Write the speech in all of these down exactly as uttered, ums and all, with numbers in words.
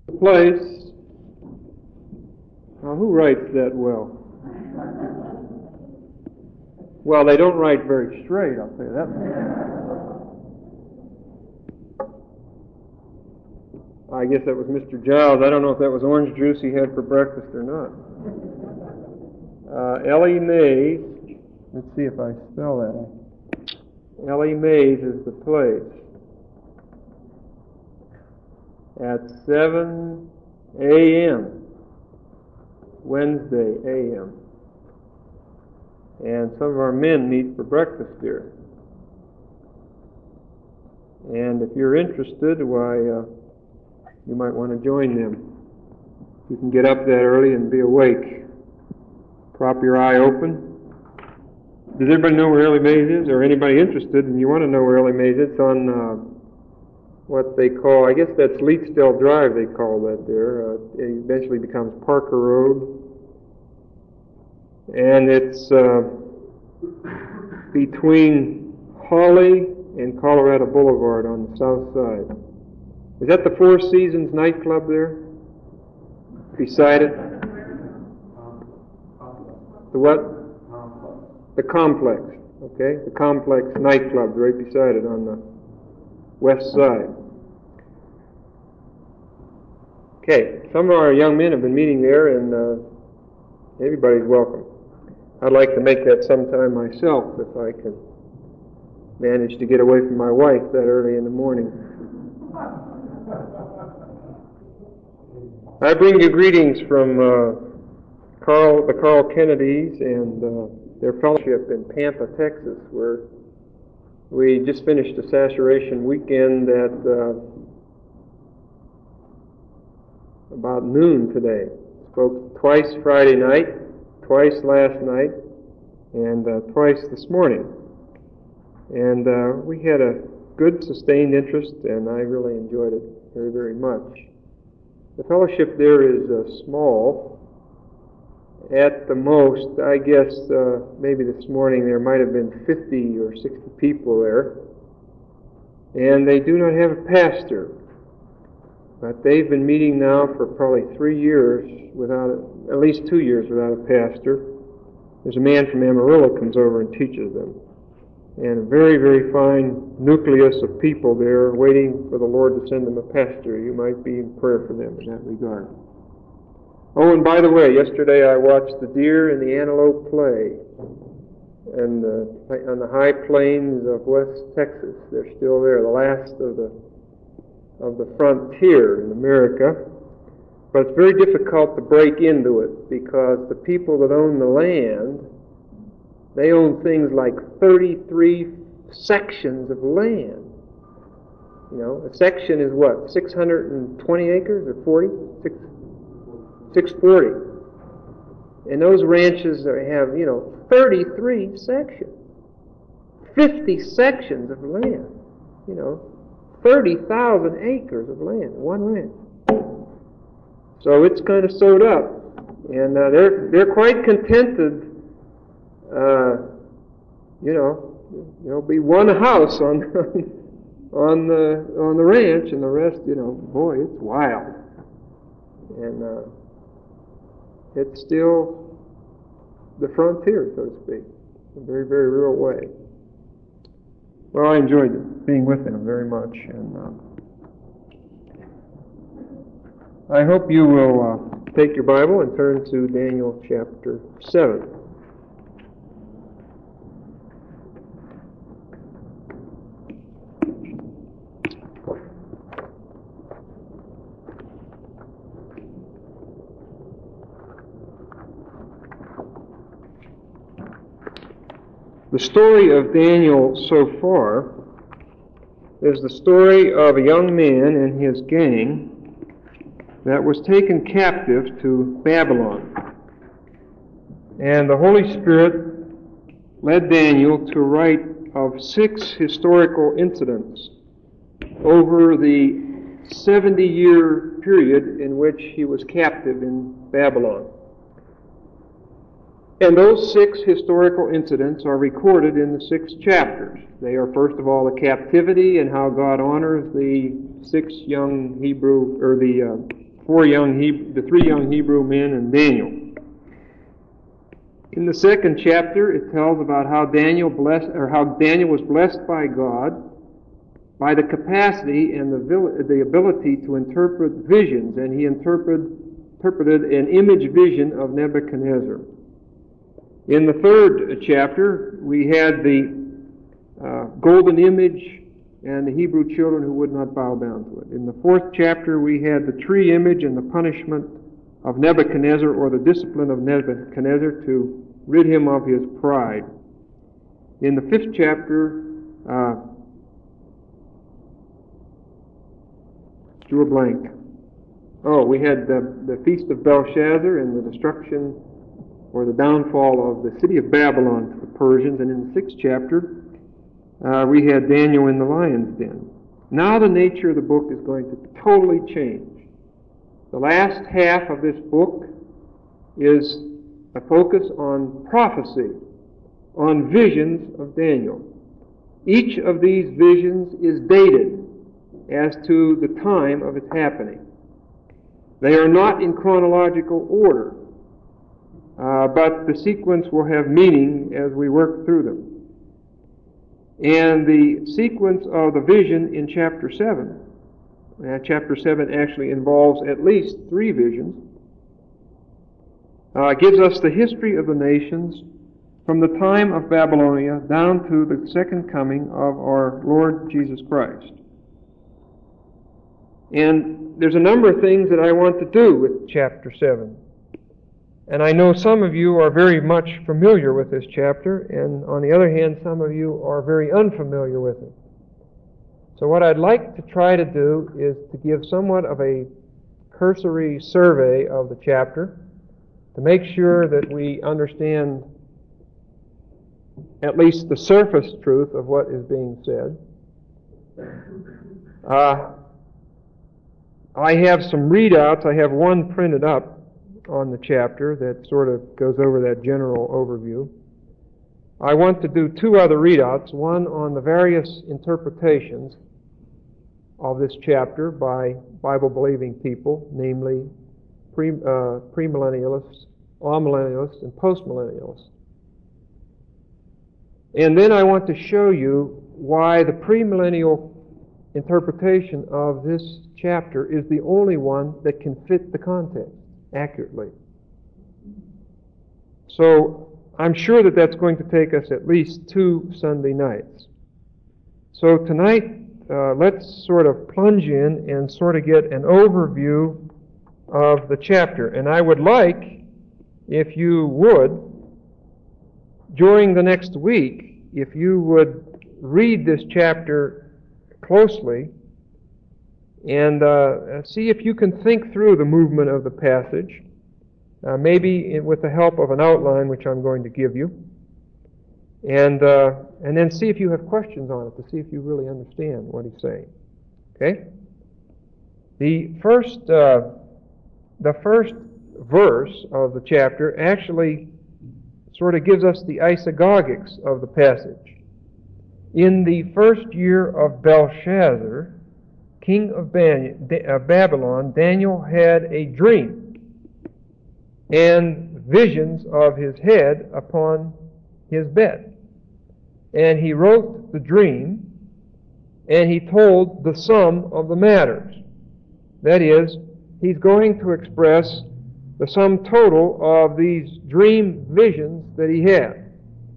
place. Now, who writes that well? Well, they don't write very straight, I'll tell you that. I guess that was Mister Giles. I don't know if that was orange juice he had for breakfast or not. Uh, Ellie Mays, let's see if I spell that. Ellie Mays is the place. At seven a.m. Wednesday a m And some of our men meet for breakfast here. And if you're interested, why, uh, you might want to join them. You can get up that early and be awake. Prop your eye open. Does everybody know where Ellie Mays is? Or anybody interested and you want to know where Ellie Mays is? It's on uh, what they call, I guess that's Leetsdale Drive they call that there. Uh, it eventually becomes Parker Road. And it's uh, between Holly and Colorado Boulevard on the south side. Is that the Four Seasons nightclub there? Beside it? The what? The Complex. Okay? The Complex nightclub right beside it on the west side. Okay. Some of our young men have been meeting there, and uh, everybody's welcome. I'd like to make that sometime myself if I can manage to get away from my wife that early in the morning. I bring you greetings from uh, Carl, the Carl Kennedys and uh, their fellowship in Pampa, Texas, where we just finished a saturation weekend at uh, about noon today. Spoke twice Friday night, twice last night, and uh, twice this morning. And uh, we had a good sustained interest, and I really enjoyed it very, very much. The fellowship there is uh, small. At the most, I guess uh, maybe this morning there might have been fifty or sixty people there. And they do not have a pastor. But they've been meeting now for probably three years without, a, at least two years without a pastor. There's a man from Amarillo comes over and teaches them. And a very, very fine nucleus of people there waiting for the Lord to send them a pastor. You might be in prayer for them in that regard. Oh, and by the way, yesterday I watched the deer and the antelope play and uh, on the high plains of West Texas. They're still there, the last of the of the frontier in America. But it's very difficult to break into it because the people that own the land, they own things like thirty-three sections of land. You know, a section is what, six hundred twenty acres or forty? Six, six forty. And those ranches have, you know, thirty-three sections. fifty sections of land. You know, thirty thousand acres of land, one ranch. So it's kind of sewed up. And uh, they're they're quite contented. Uh, you know, there'll be one house on on the on the ranch, and the rest, you know, boy, it's wild, and uh, it's still the frontier, so to speak, in a very, very real way. Well, I enjoyed being with them very much, and uh, I hope you will uh, take your Bible and turn to Daniel chapter seven. The story of Daniel so far is the story of a young man and his gang that was taken captive to Babylon. And the Holy Spirit led Daniel to write of six historical incidents over the seventy-year period in which he was captive in Babylon. And those six historical incidents are recorded in the six chapters. They are, first of all, the captivity and how God honors the six young Hebrew, or the uh, four young Hebrew, the three young Hebrew men and Daniel. In the second chapter, it tells about how Daniel blessed, or how Daniel was blessed by God by the capacity and the, the ability to interpret visions, and he interpreted, interpreted an image vision of Nebuchadnezzar. In the third chapter, we had the uh, golden image and the Hebrew children who would not bow down to it. In the fourth chapter, we had the tree image and the punishment of Nebuchadnezzar, or the discipline of Nebuchadnezzar to rid him of his pride. In the fifth chapter, uh, drew a blank. Oh, we had the, the Feast of Belshazzar and the destruction or the downfall of the city of Babylon to the Persians. And in the sixth chapter, uh, we had Daniel in the lion's den. Now the nature of the book is going to totally change. The last half of this book is a focus on prophecy, on visions of Daniel. Each of these visions is dated as to the time of its happening. They are not in chronological order, uh, but the sequence will have meaning as we work through them. And the sequence of the vision in chapter seven, uh, chapter seven actually involves at least three visions, uh, gives us the history of the nations from the time of Babylonia down to the second coming of our Lord Jesus Christ. And there's a number of things that I want to do with chapter seven. And I know some of you are very much familiar with this chapter, and on the other hand, some of you are very unfamiliar with it. So what I'd like to try to do is to give somewhat of a cursory survey of the chapter to make sure that we understand at least the surface truth of what is being said. Uh, I have some readouts. I have one printed up on the chapter that sort of goes over that general overview. I want to do two other readouts, one on the various interpretations of this chapter by Bible-believing people, namely pre, uh, premillennialists, amillennialists, and postmillennialists. And then I want to show you why the premillennial interpretation of this chapter is the only one that can fit the context accurately. So I'm sure that that's going to take us at least two Sunday nights. So tonight, uh, let's sort of plunge in and sort of get an overview of the chapter. And I would like, if you would, during the next week, if you would read this chapter closely and uh, see if you can think through the movement of the passage, uh, maybe with the help of an outline which I'm going to give you, and uh, and then see if you have questions on it to see if you really understand what he's saying. Okay? The first uh, the first verse of the chapter actually sort of gives us the isagogics of the passage. In the first year of Belshazzar, king of Babylon, Daniel had a dream and visions of his head upon his bed. And he wrote the dream, and he told the sum of the matters. That is, he's going to express the sum total of these dream visions that he had.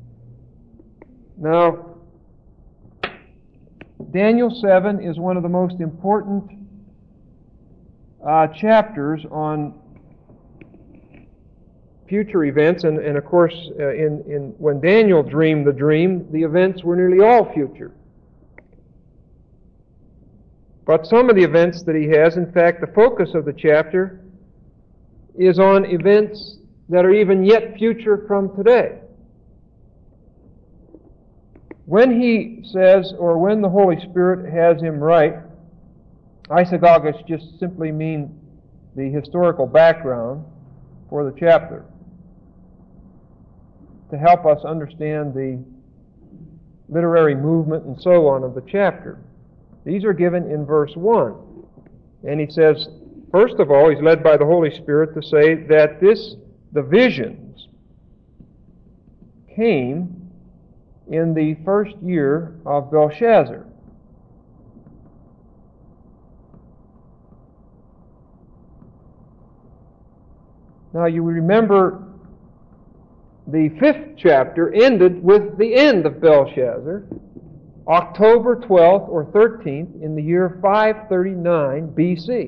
Now, Daniel seven is one of the most important uh, chapters on future events, and, and of course, uh, in, in when Daniel dreamed the dream, the events were nearly all future. But some of the events that he has, in fact, the focus of the chapter is on events that are even yet future from today. When he says, or when the Holy Spirit has him write, isagogics just simply mean the historical background for the chapter to help us understand the literary movement and so on of the chapter. These are given in verse one. And he says, First of all, he's led by the Holy Spirit to say that this, the visions, came in the first year of Belshazzar. Now you remember the fifth chapter ended with the end of Belshazzar, October twelfth or thirteenth in the year five thirty-nine B C,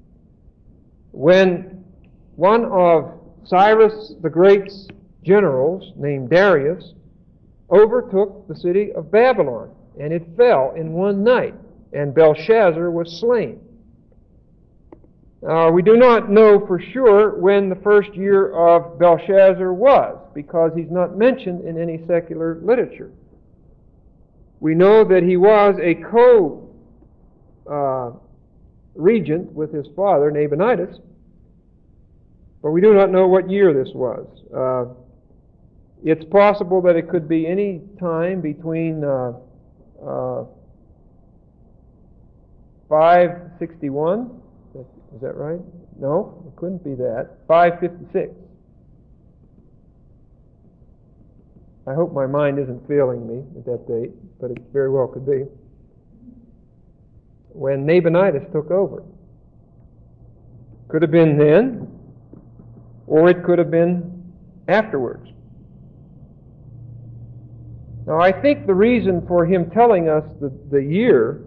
when one of Cyrus the Great's generals, named Darius, overtook the city of Babylon, and it fell in one night, and Belshazzar was slain. Uh, we do not know for sure when the first year of Belshazzar was, because he's not mentioned in any secular literature. We know that he was a co-regent uh, with his father, Nabonidus, but we do not know what year this was. Uh, it's possible that it could be any time between uh, uh, five sixty-one. Is that right? No, it couldn't be that. five fifty-six. I hope my mind isn't failing me at that date, but it very well could be. When Nabonidus took over. Could have been then, or it could have been afterwards. Now, I think the reason for him telling us the, the year,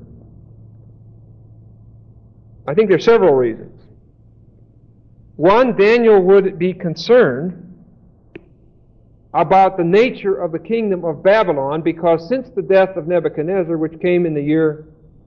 I think there are several reasons. One, Daniel would be concerned about the nature of the kingdom of Babylon, because since the death of Nebuchadnezzar, which came in the year,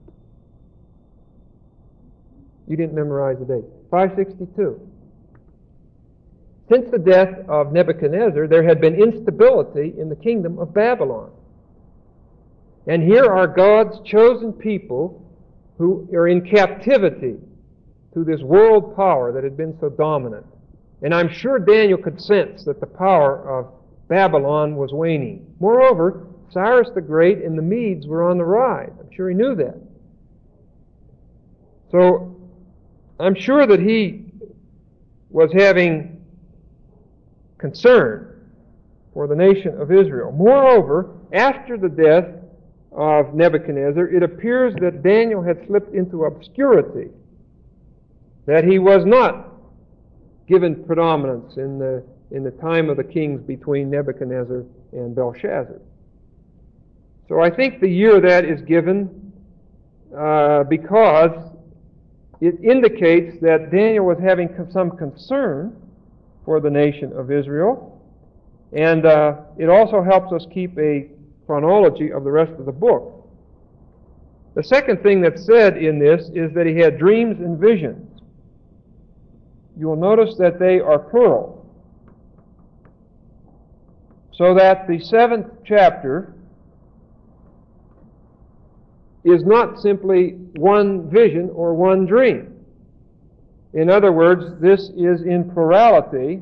you didn't memorize the date, five sixty-two. Since the death of Nebuchadnezzar, there had been instability in the kingdom of Babylon. And here are God's chosen people who are in captivity to this world power that had been so dominant. And I'm sure Daniel could sense that the power of Babylon was waning. Moreover, Cyrus the Great and the Medes were on the rise. I'm sure he knew that. So, I'm sure that he was having concern for the nation of Israel. Moreover, after the death of Nebuchadnezzar, it appears that Daniel had slipped into obscurity, that he was not given predominance in the in the time of the kings between Nebuchadnezzar and Belshazzar. So I think the year that is given uh, because it indicates that Daniel was having some concern for the nation of Israel, and uh, it also helps us keep a chronology of the rest of the book. The second thing that's said in this is that he had dreams and visions. You will notice that they are plural, so that the seventh chapter is not simply one vision or one dream. In other words, this is in plurality.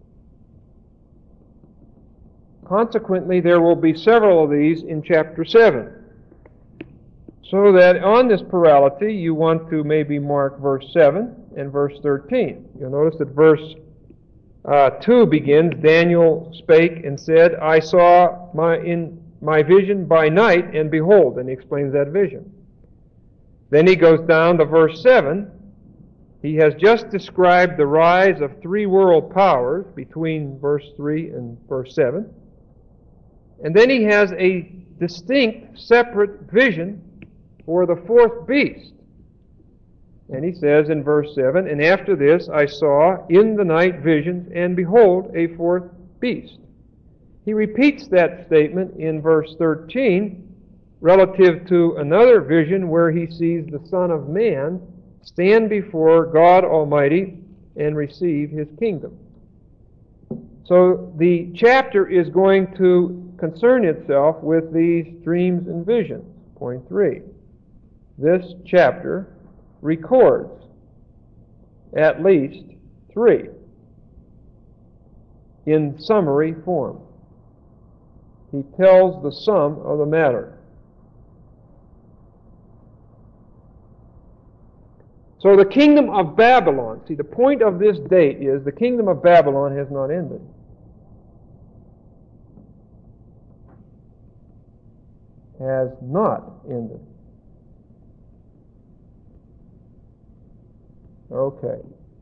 Consequently, there will be several of these in chapter seven. So that on this plurality, you want to maybe mark verse seven and verse thirteen. You'll notice that verse uh, two begins, Daniel spake and said, I saw my in my vision by night, and behold, and he explains that vision. Then he goes down to verse seven. He has just described the rise of three world powers between verse three and verse seven. And then he has a distinct, separate vision for the fourth beast. And he says in verse seven, and after this I saw in the night visions, and behold, a fourth beast. He repeats that statement in verse thirteen relative to another vision where he sees the Son of Man stand before God Almighty and receive His kingdom. So the chapter is going to concern itself with these dreams and visions. Point three. This chapter records at least three in summary form. He tells the sum of the matter. So the kingdom of Babylon, see, the point of this date is the kingdom of Babylon has not ended. Has not ended. Okay.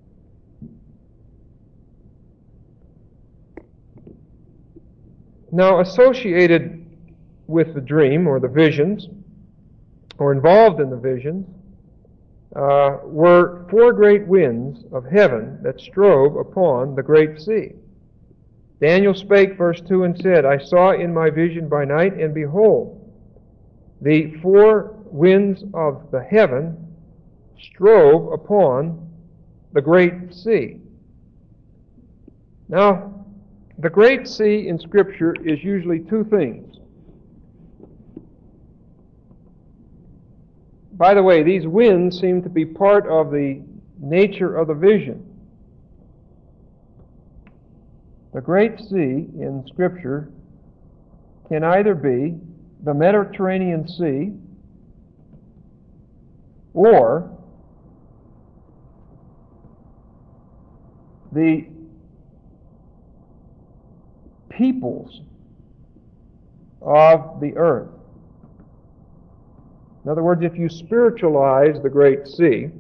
Now, associated with the dream or the visions, or involved in the visions, uh, were four great winds of heaven that strove upon the great sea. Daniel spake, verse two, and said, I saw in my vision by night, and behold, the four winds of the heaven strove upon the great sea. Now, the great sea in Scripture is usually two things. By the way, these winds seem to be part of the nature of the vision. The great sea in Scripture can either be the Mediterranean Sea or the peoples of the earth. In other words, if you spiritualize the great sea,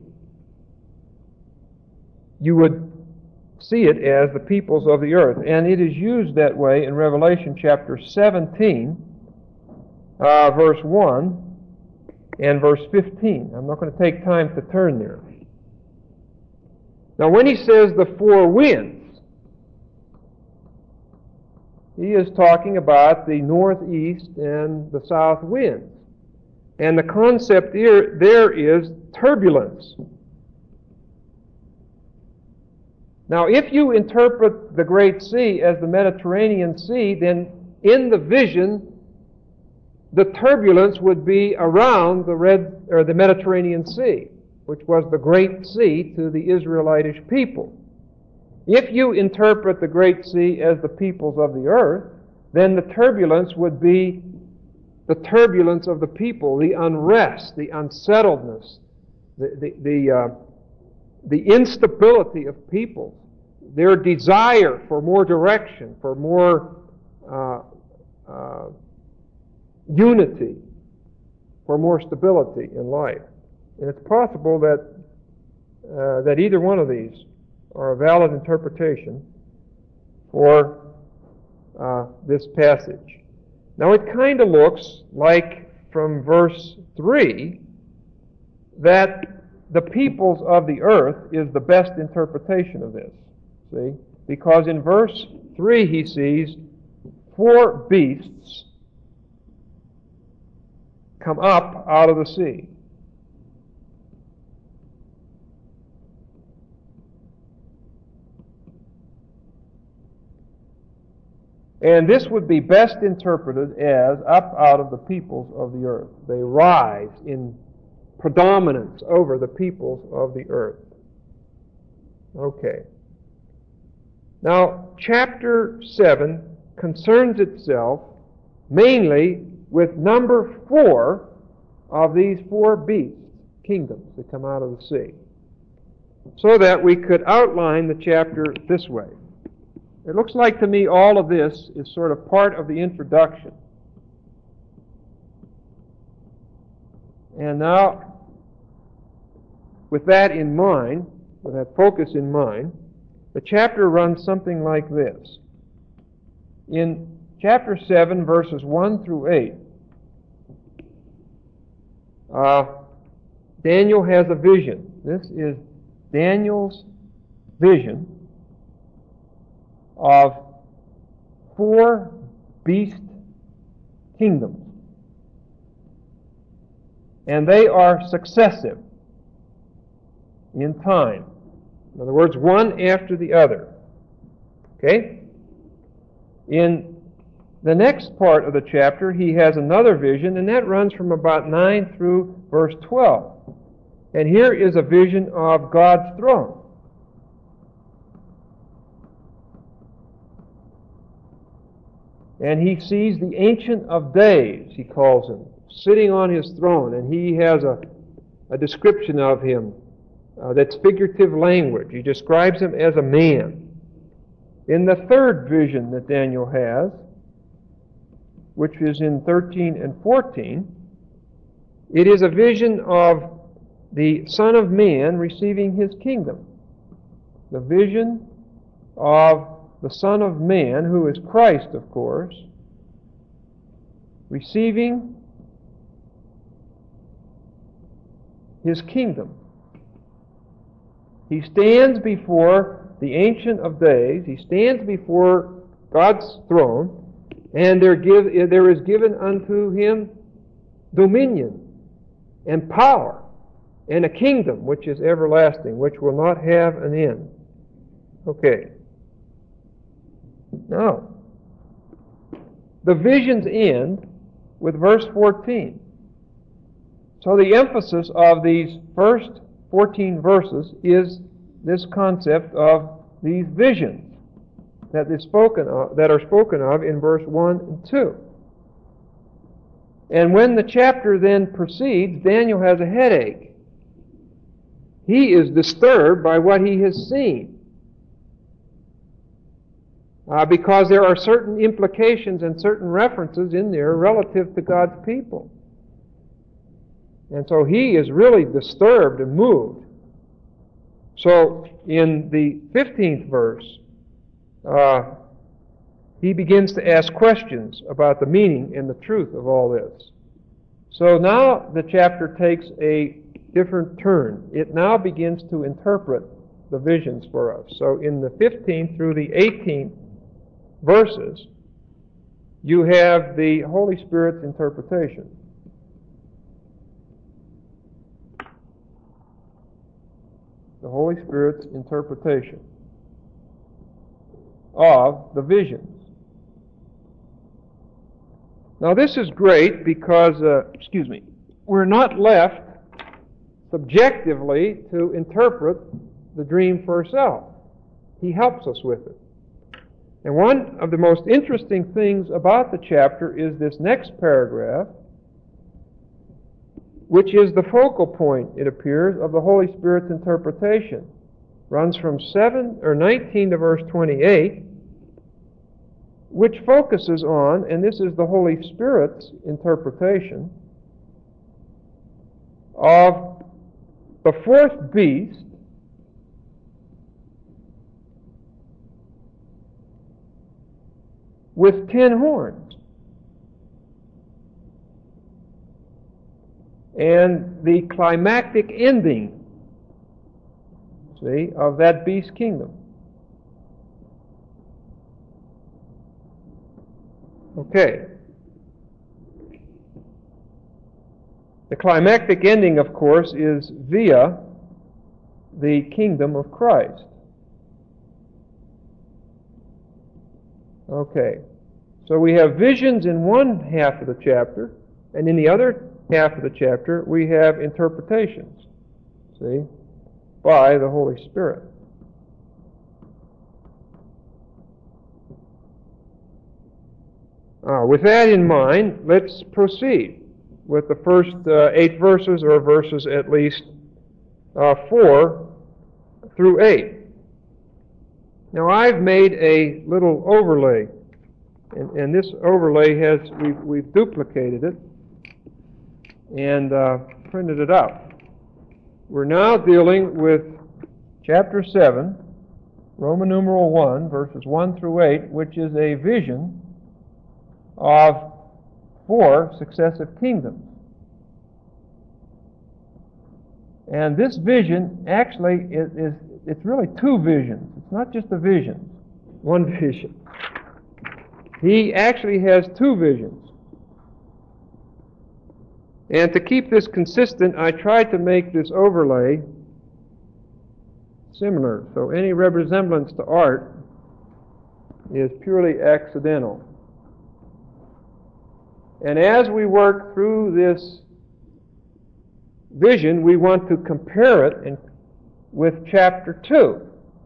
you would see it as the peoples of the earth. And it is used that way in Revelation chapter seventeen, uh, verse one and verse fifteen. I'm not going to take time to turn there. Now, when he says the four winds, he is talking about the northeast and the south winds. And the concept here, there is turbulence. Now, if you interpret the Great Sea as the Mediterranean Sea, then in the vision, the turbulence would be around the Red or the Mediterranean Sea, which was the Great Sea to the Israelitish people. If you interpret the Great Sea as the peoples of the earth, then the turbulence would be the turbulence of the people, the unrest, the unsettledness, the the the, uh, the instability of people, their desire for more direction, for more uh, uh, unity, for more stability in life. And it's possible that uh, that either one of these are a valid interpretation for uh, this passage. Now it kind of looks like from verse three that the peoples of the earth is the best interpretation of this. See? Because in verse three he sees four beasts come up out of the sea. And this would be best interpreted as up out of the peoples of the earth. They rise in predominance over the peoples of the earth. Okay. Now, chapter seven concerns itself mainly with number four of these four beasts, kingdoms that come out of the sea. So that we could outline the chapter this way. It looks like to me all of this is sort of part of the introduction. And now, with that in mind, with that focus in mind, the chapter runs something like this. In chapter seven, verses one through eight, uh, Daniel has a vision. This is Daniel's vision of four beast kingdoms. And they are successive in time. In other words, one after the other. Okay? In the next part of the chapter, he has another vision, and that runs from about nine through verse twelve. And here is a vision of God's throne. And he sees the Ancient of Days, he calls him, sitting on his throne. And he has a, a description of him Uh, that's figurative language. He describes him as a man. In the third vision that Daniel has, which is in thirteen and fourteen, it is a vision of the Son of Man receiving his kingdom. The vision of the Son of Man, who is Christ, of course, receiving his kingdom. He stands before the Ancient of Days. He stands before God's throne, and there, give, there is given unto him dominion and power and a kingdom which is everlasting, which will not have an end. Okay. Now, the visions end with verse fourteen. So the emphasis of these first fourteen verses is this concept of these visions that is spoken of, that are spoken of in verse one and two. And when the chapter then proceeds, Daniel has a headache. He is disturbed by what he has seen. Uh, because there are certain implications and certain references in there relative to God's people. And so he is really disturbed and moved. So in the fifteenth verse, uh, he begins to ask questions about the meaning and the truth of all this. So now the chapter takes a different turn. It now begins to interpret the visions for us. So in the fifteenth through the eighteenth verses, you have the Holy Spirit's interpretation. The Holy Spirit's interpretation of the visions. Now this is great because, uh, excuse me, we're not left subjectively to interpret the dream for ourselves. He helps us with it. And one of the most interesting things about the chapter is this next paragraph, which is the focal point, it appears, of the Holy Spirit's interpretation. Runs from seven or nineteen to verse twenty-eight, which focuses on, and this is the Holy Spirit's interpretation, of the fourth beast with ten horns, and the climactic ending, see, of that beast kingdom. Okay. The climactic ending, of course, is via the kingdom of Christ. Okay. So we have visions in one half of the chapter, and in the other half of the chapter we have interpretations, see, by the Holy Spirit. Uh, with that in mind, let's proceed with the first uh, eight verses, or verses at least uh, four through eight. Now I've made a little overlay, and, and this overlay has, we've, we've duplicated it and uh, printed it out. We're now dealing with chapter seven, Roman numeral one, verses one through eight, which is a vision of four successive kingdoms. And this vision actually is, is it's really two visions. It's not just a vision, one vision. He actually has two visions. And to keep this consistent, I tried to make this overlay similar. So any resemblance to art is purely accidental. And as we work through this vision, we want to compare it in, with chapter two,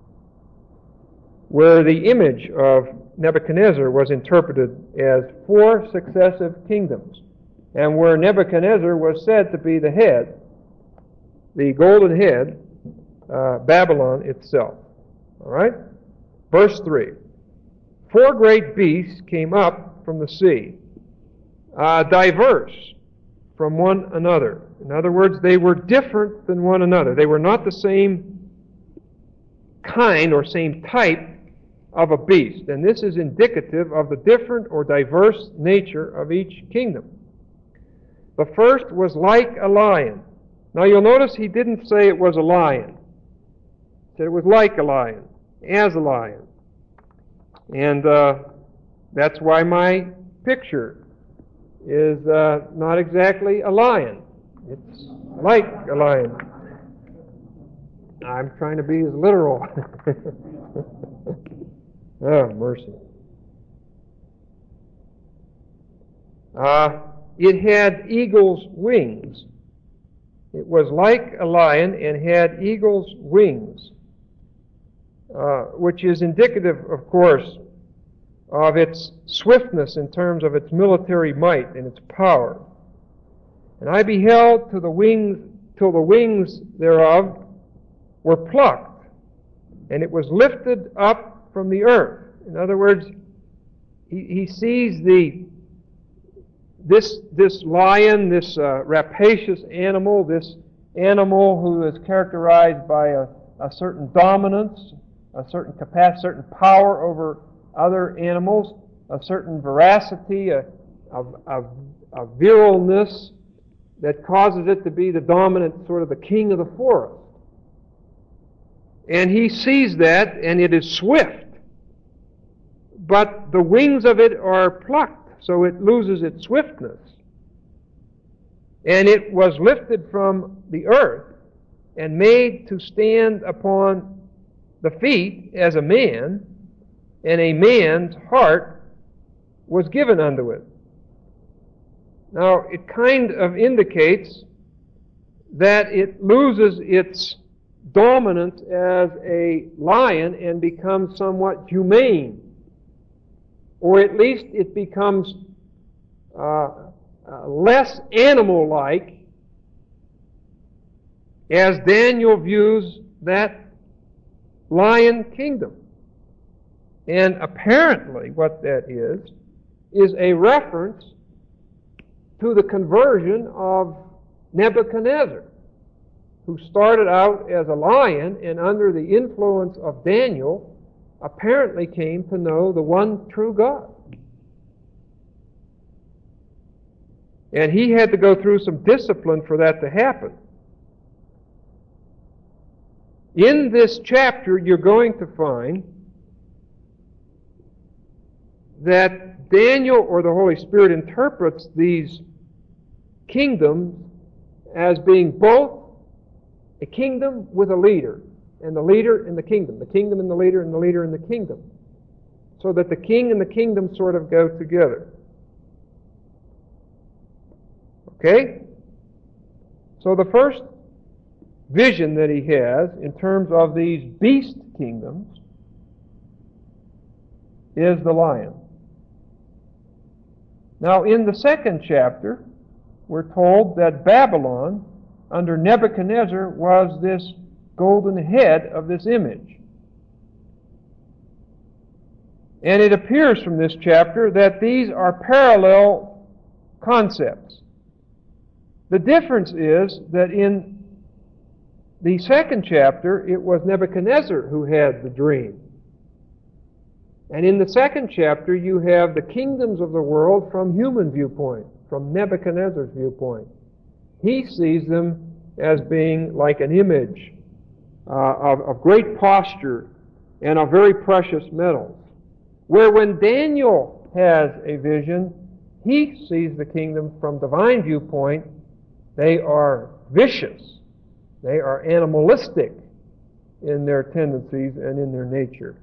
where the image of Nebuchadnezzar was interpreted as four successive kingdoms, and where Nebuchadnezzar was said to be the head, the golden head, uh, Babylon itself. All right? Verse three. Four great beasts came up from the sea, uh, diverse from one another. In other words, they were different than one another. They were not the same kind or same type of a beast. And this is indicative of the different or diverse nature of each kingdom. The first was like a lion. Now you'll notice he didn't say it was a lion. He said it was like a lion, as a lion. And uh, that's why my picture is uh, not exactly a lion. It's like a lion. I'm trying to be as literal. Oh, mercy. Uh, it had eagle's wings. It was like a lion and had eagle's wings, uh, which is indicative, of course, of its swiftness in terms of its military might and its power. And I beheld to the wings, till the wings thereof were plucked, and it was lifted up from the earth. In other words, he, he sees the this this lion, this uh, rapacious animal, this animal who is characterized by a, a certain dominance, a certain capacity, certain power over other animals, a certain veracity, a, a, a, a viralness that causes it to be the dominant, sort of the king of the forest. And he sees that, and it is swift. But the wings of it are plucked, so it loses its swiftness. And it was lifted from the earth and made to stand upon the feet as a man, and a man's heart was given unto it. Now, it kind of indicates that it loses its dominance as a lion and becomes somewhat humane, or at least it becomes uh, uh, less animal-like as Daniel views that lion kingdom. And apparently what that is, is a reference to the conversion of Nebuchadnezzar, who started out as a lion and under the influence of Daniel apparently came to know the one true God. And he had to go through some discipline for that to happen. In this chapter, you're going to find that Daniel or the Holy Spirit interprets these kingdoms as being both a kingdom with a leader, and the leader in the kingdom, the kingdom and the leader, and the leader in the kingdom, so that the king and the kingdom sort of go together. Okay? So the first vision that he has in terms of these beast kingdoms is the lion. Now, in the second chapter, we're told that Babylon, under Nebuchadnezzar, was this golden head of this image. And it appears from this chapter that these are parallel concepts. The difference is that in the second chapter, it was Nebuchadnezzar who had the dream. And in the second chapter, you have the kingdoms of the world from human viewpoint, from Nebuchadnezzar's viewpoint. He sees them as being like an image uh, of, of great posture and of very precious metals. Where when Daniel has a vision, he sees the kingdom from divine viewpoint. They are vicious. They are animalistic in their tendencies and in their nature.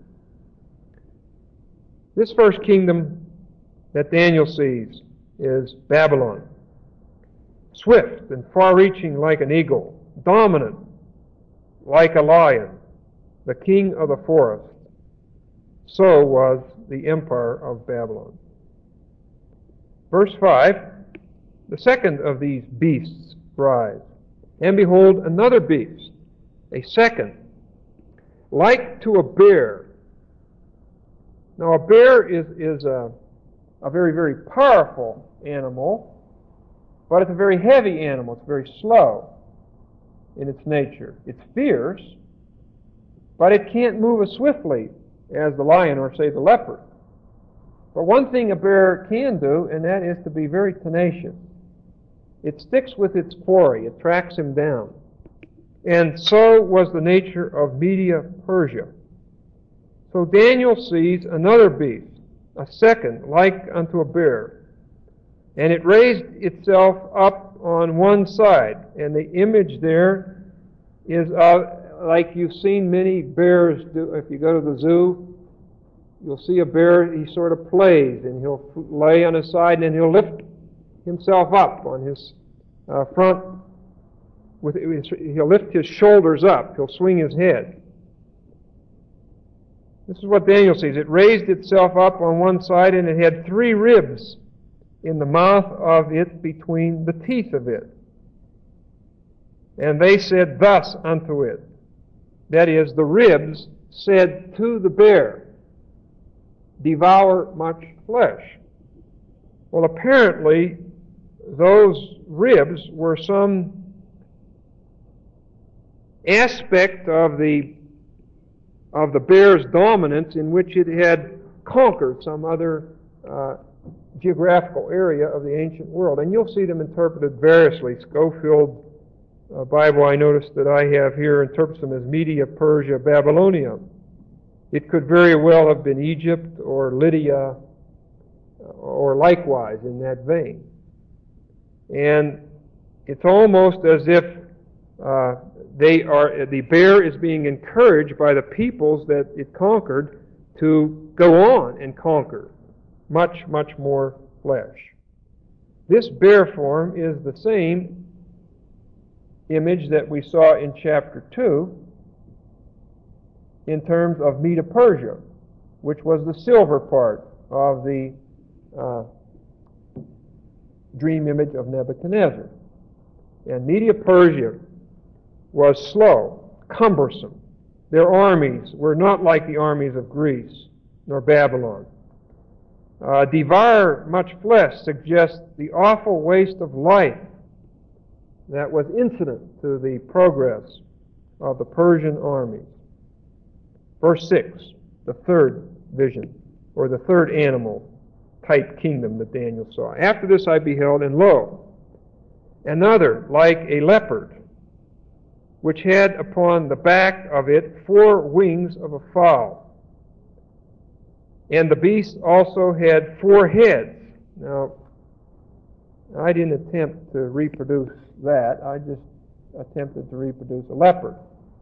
This first kingdom that Daniel sees is Babylon. Swift and far-reaching like an eagle, dominant like a lion, the king of the forest. So was the empire of Babylon. Verse five, the second of these beasts rise. And behold, another beast, A second, like to a bear. Now, a bear is, is a, a very, very powerful animal, but it's a very heavy animal. It's very slow in its nature. It's fierce, but it can't move as swiftly as the lion or, say, the leopard. But one thing a bear can do, and that is to be very tenacious. It sticks with its quarry. It tracks him down. And so was the nature of Media Persia. So Daniel sees another beast, a second, like unto a bear. And it raised itself up on one side. And the image there is uh, like you've seen many bears do. If you go to the zoo, you'll see a bear, he sort of plays, and he'll lay on his side, and then he'll lift himself up on his uh, front. With, he'll lift his shoulders up. He'll swing his head. This is what Daniel sees. It raised itself up on one side, and it had three ribs in the mouth of it between the teeth of it. And they said thus unto it. That is, the ribs said to the bear, devour much flesh. Well, apparently, those ribs were some aspect of the of the bear's dominance in which it had conquered some other uh, geographical area of the ancient world. And you'll see them interpreted variously. Schofield uh, Bible, I noticed that I have here, interprets them as Media, Persia, Babylonia. It could very well have been Egypt or Lydia or likewise in that vein. And it's almost as if uh, they are, the bear is being encouraged by the peoples that it conquered to go on and conquer much, much more flesh. This bear form is the same image that we saw in chapter two in terms of Media Persia, which was the silver part of the uh, dream image of Nebuchadnezzar. And Media Persia was slow, cumbersome. Their armies were not like the armies of Greece nor Babylon. Uh, devour much flesh suggests the awful waste of life that was incident to the progress of the Persian armies. Verse six, the third vision, or the third animal type kingdom that Daniel saw. After this I beheld, and lo, another like a leopard, which had upon the back of it four wings of a fowl. And the beast also had four heads. Now, I didn't attempt to reproduce that. I just attempted to reproduce a leopard.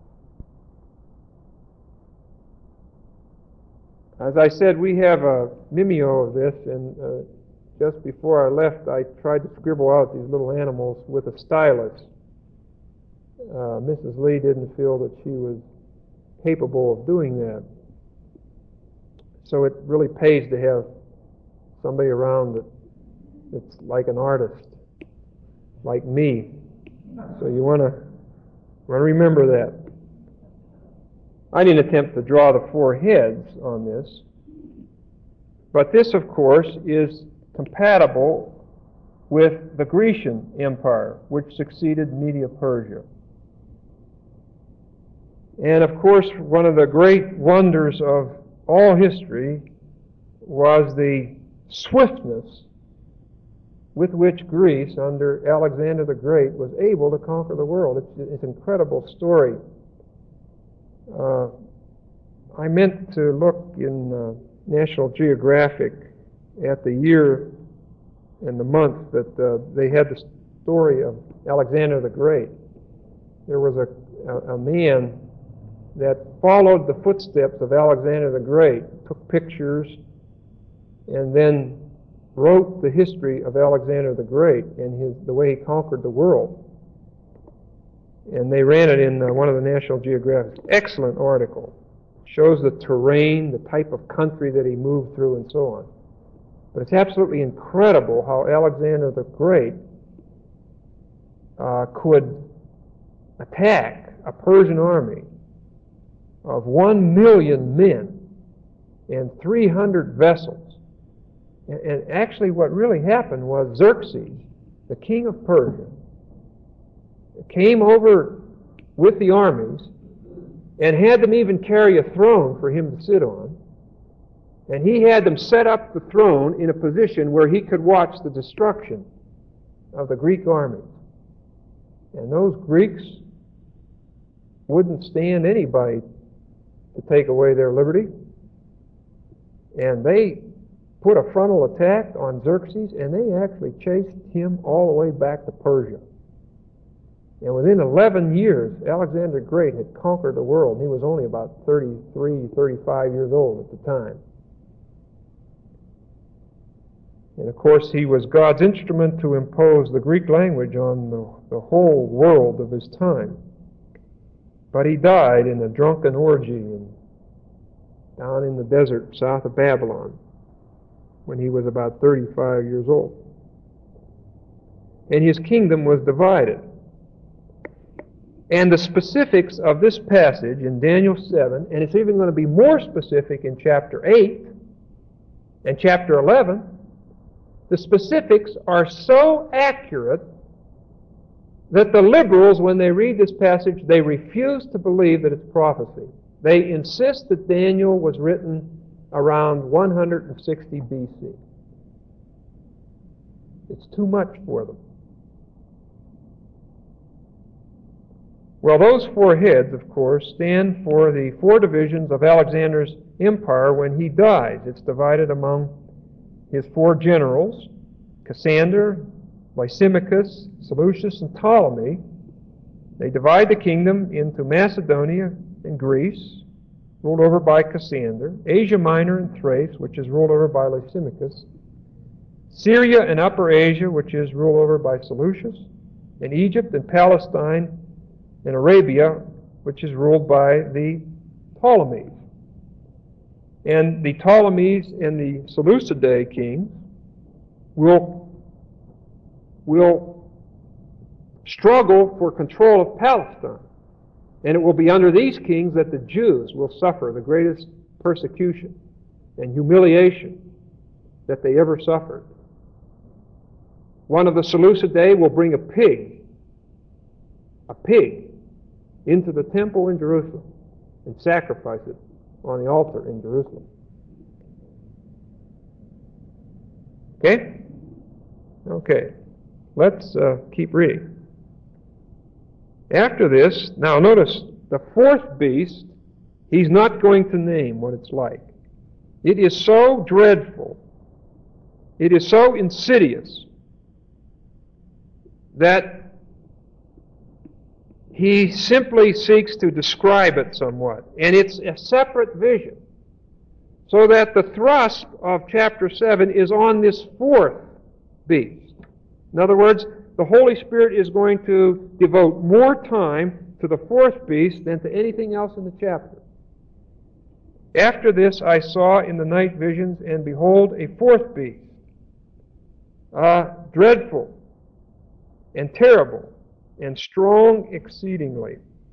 As I said, we have a mimeo of this, and uh, just before I left, I tried to scribble out these little animals with a stylus. Uh, Missus Lee didn't feel that she was capable of doing that. So it really pays to have somebody around that that's like an artist, like me. So you want to want to remember that. I didn't attempt to draw the four heads on this, but this, of course, is compatible with the Grecian Empire, which succeeded Media Persia. And of course, one of the great wonders of all history was the swiftness with which Greece, under Alexander the Great, was able to conquer the world. It's, it's an incredible story. Uh, I meant to look in uh, National Geographic at the year and the month that uh, they had the story of Alexander the Great. There was a, a, a man that followed the footsteps of Alexander the Great, took pictures, and then wrote the history of Alexander the Great and his, the way he conquered the world. And they ran it in uh, one of the National Geographic. Excellent article. Shows the terrain, the type of country that he moved through, and so on. But it's absolutely incredible how Alexander the Great uh, could attack a Persian army of one million men and three hundred vessels. And, and actually what really happened was Xerxes, the king of Persia, came over with the armies and had them even carry a throne for him to sit on. And he had them set up the throne in a position where he could watch the destruction of the Greek army. And those Greeks wouldn't stand anybody to take away their liberty. And they put a frontal attack on Xerxes, and they actually chased him all the way back to Persia. And within eleven years, Alexander the Great had conquered the world. And he was only about thirty-three, thirty-five years old at the time. And of course, he was God's instrument to impose the Greek language on the, the whole world of his time. But he died in a drunken orgy in, down in the desert south of Babylon when he was about thirty-five years old. And his kingdom was divided. And the specifics of this passage in Daniel seven, and it's even going to be more specific in chapter eight and chapter eleven, the specifics are so accurate that the liberals, when they read this passage, they refuse to believe that it's prophecy. They insist that Daniel was written around one hundred sixty B C. It's too much for them. Well, those four heads, of course, stand for the four divisions of Alexander's empire when he dies. It's divided among his four generals, Cassander, Lysimachus, Seleucus, and Ptolemy. They divide the kingdom into Macedonia and Greece, ruled over by Cassander, Asia Minor and Thrace, which is ruled over by Lysimachus, Syria and Upper Asia, which is ruled over by Seleucus, and Egypt and Palestine and Arabia, which is ruled by the Ptolemies. And the Ptolemies and the Seleucidae kings will, will struggle for control of Palestine. And it will be under these kings that the Jews will suffer the greatest persecution and humiliation that they ever suffered. One of the Seleucidae will bring a pig, a pig, into the temple in Jerusalem and sacrifice it on the altar in Jerusalem. Okay? Okay. Let's uh, keep reading. After this, now notice, the fourth beast, he's not going to name what it's like. It is so dreadful, it is so insidious, that he simply seeks to describe it somewhat. And it's a separate vision. So that the thrust of chapter seven is on this fourth beast. In other words, the Holy Spirit is going to devote more time to the fourth beast than to anything else in the chapter. After this I saw in the night visions, and behold, a fourth beast, uh, dreadful and terrible, and strong exceedingly.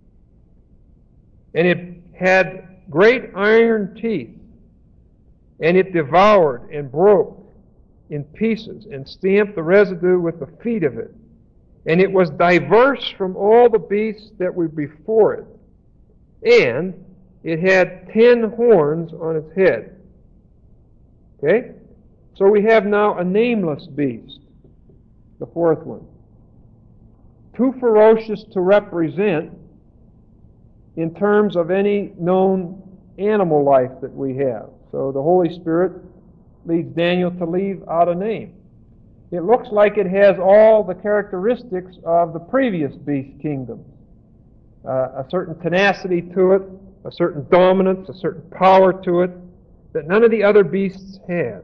And it had great iron teeth, and it devoured and broke in pieces, and stamped the residue with the feet of it. And it was diverse from all the beasts that were before it. And it had ten horns on its head. Okay? So we have now a nameless beast, the fourth one. Too ferocious to represent in terms of any known animal life that we have. So the Holy Spirit leads Daniel to leave out a name. It looks like it has all the characteristics of the previous beast kingdom. Uh, a certain tenacity to it, a certain dominance, a certain power to it that none of the other beasts had.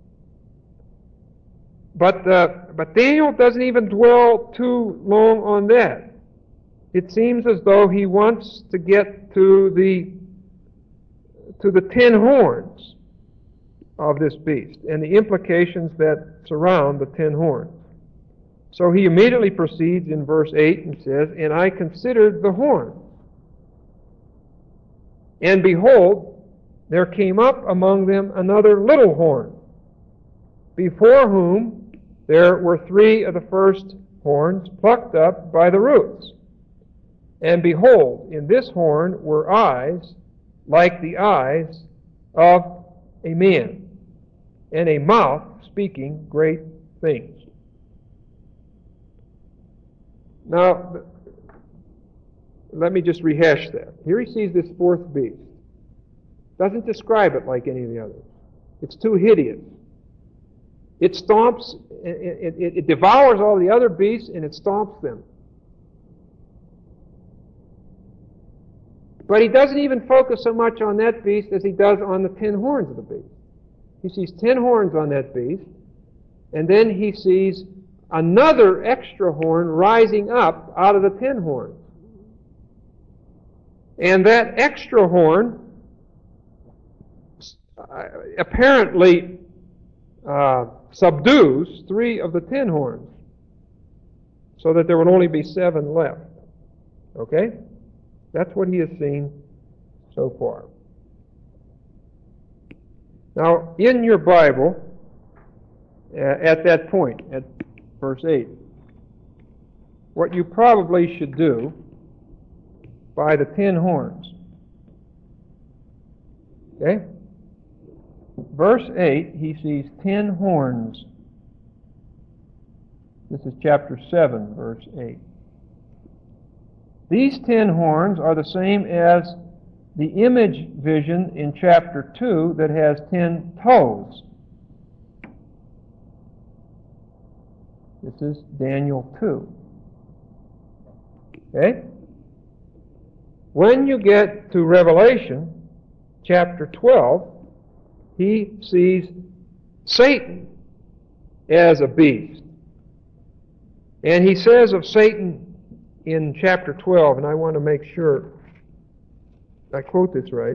But, uh, but Daniel doesn't even dwell too long on that. It seems as though he wants to get to the, to the ten horns of this beast and the implications that surround the ten horns. So he immediately proceeds in verse eight and says, "And I considered the horns." And behold, there came up among them another little horn, before whom there were three of the first horns plucked up by the roots. And behold, in this horn were eyes like the eyes of a man, and a mouth speaking great things. Now, let me just rehash that. Here he sees this fourth beast. Doesn't describe it like any of the others. It's too hideous. It stomps, it, it, it devours all the other beasts, and it stomps them. But he doesn't even focus so much on that beast as he does on the ten horns of the beast. He sees ten horns on that beast, and then he sees another extra horn rising up out of the ten horns. And that extra horn apparently uh, subdues three of the ten horns, so that there would only be seven left. Okay? That's what he has seen so far. Now, in your Bible, uh, at that point, at verse eight, what you probably should do by the ten horns. Okay? Verse eight, he sees ten horns. This is chapter seven, verse eight. These ten horns are the same as the image vision in chapter two that has ten toes. This is Daniel two. Okay? When you get to Revelation chapter twelve, he sees Satan as a beast. And he says of Satan in chapter twelve, and I want to make sure I quote this right,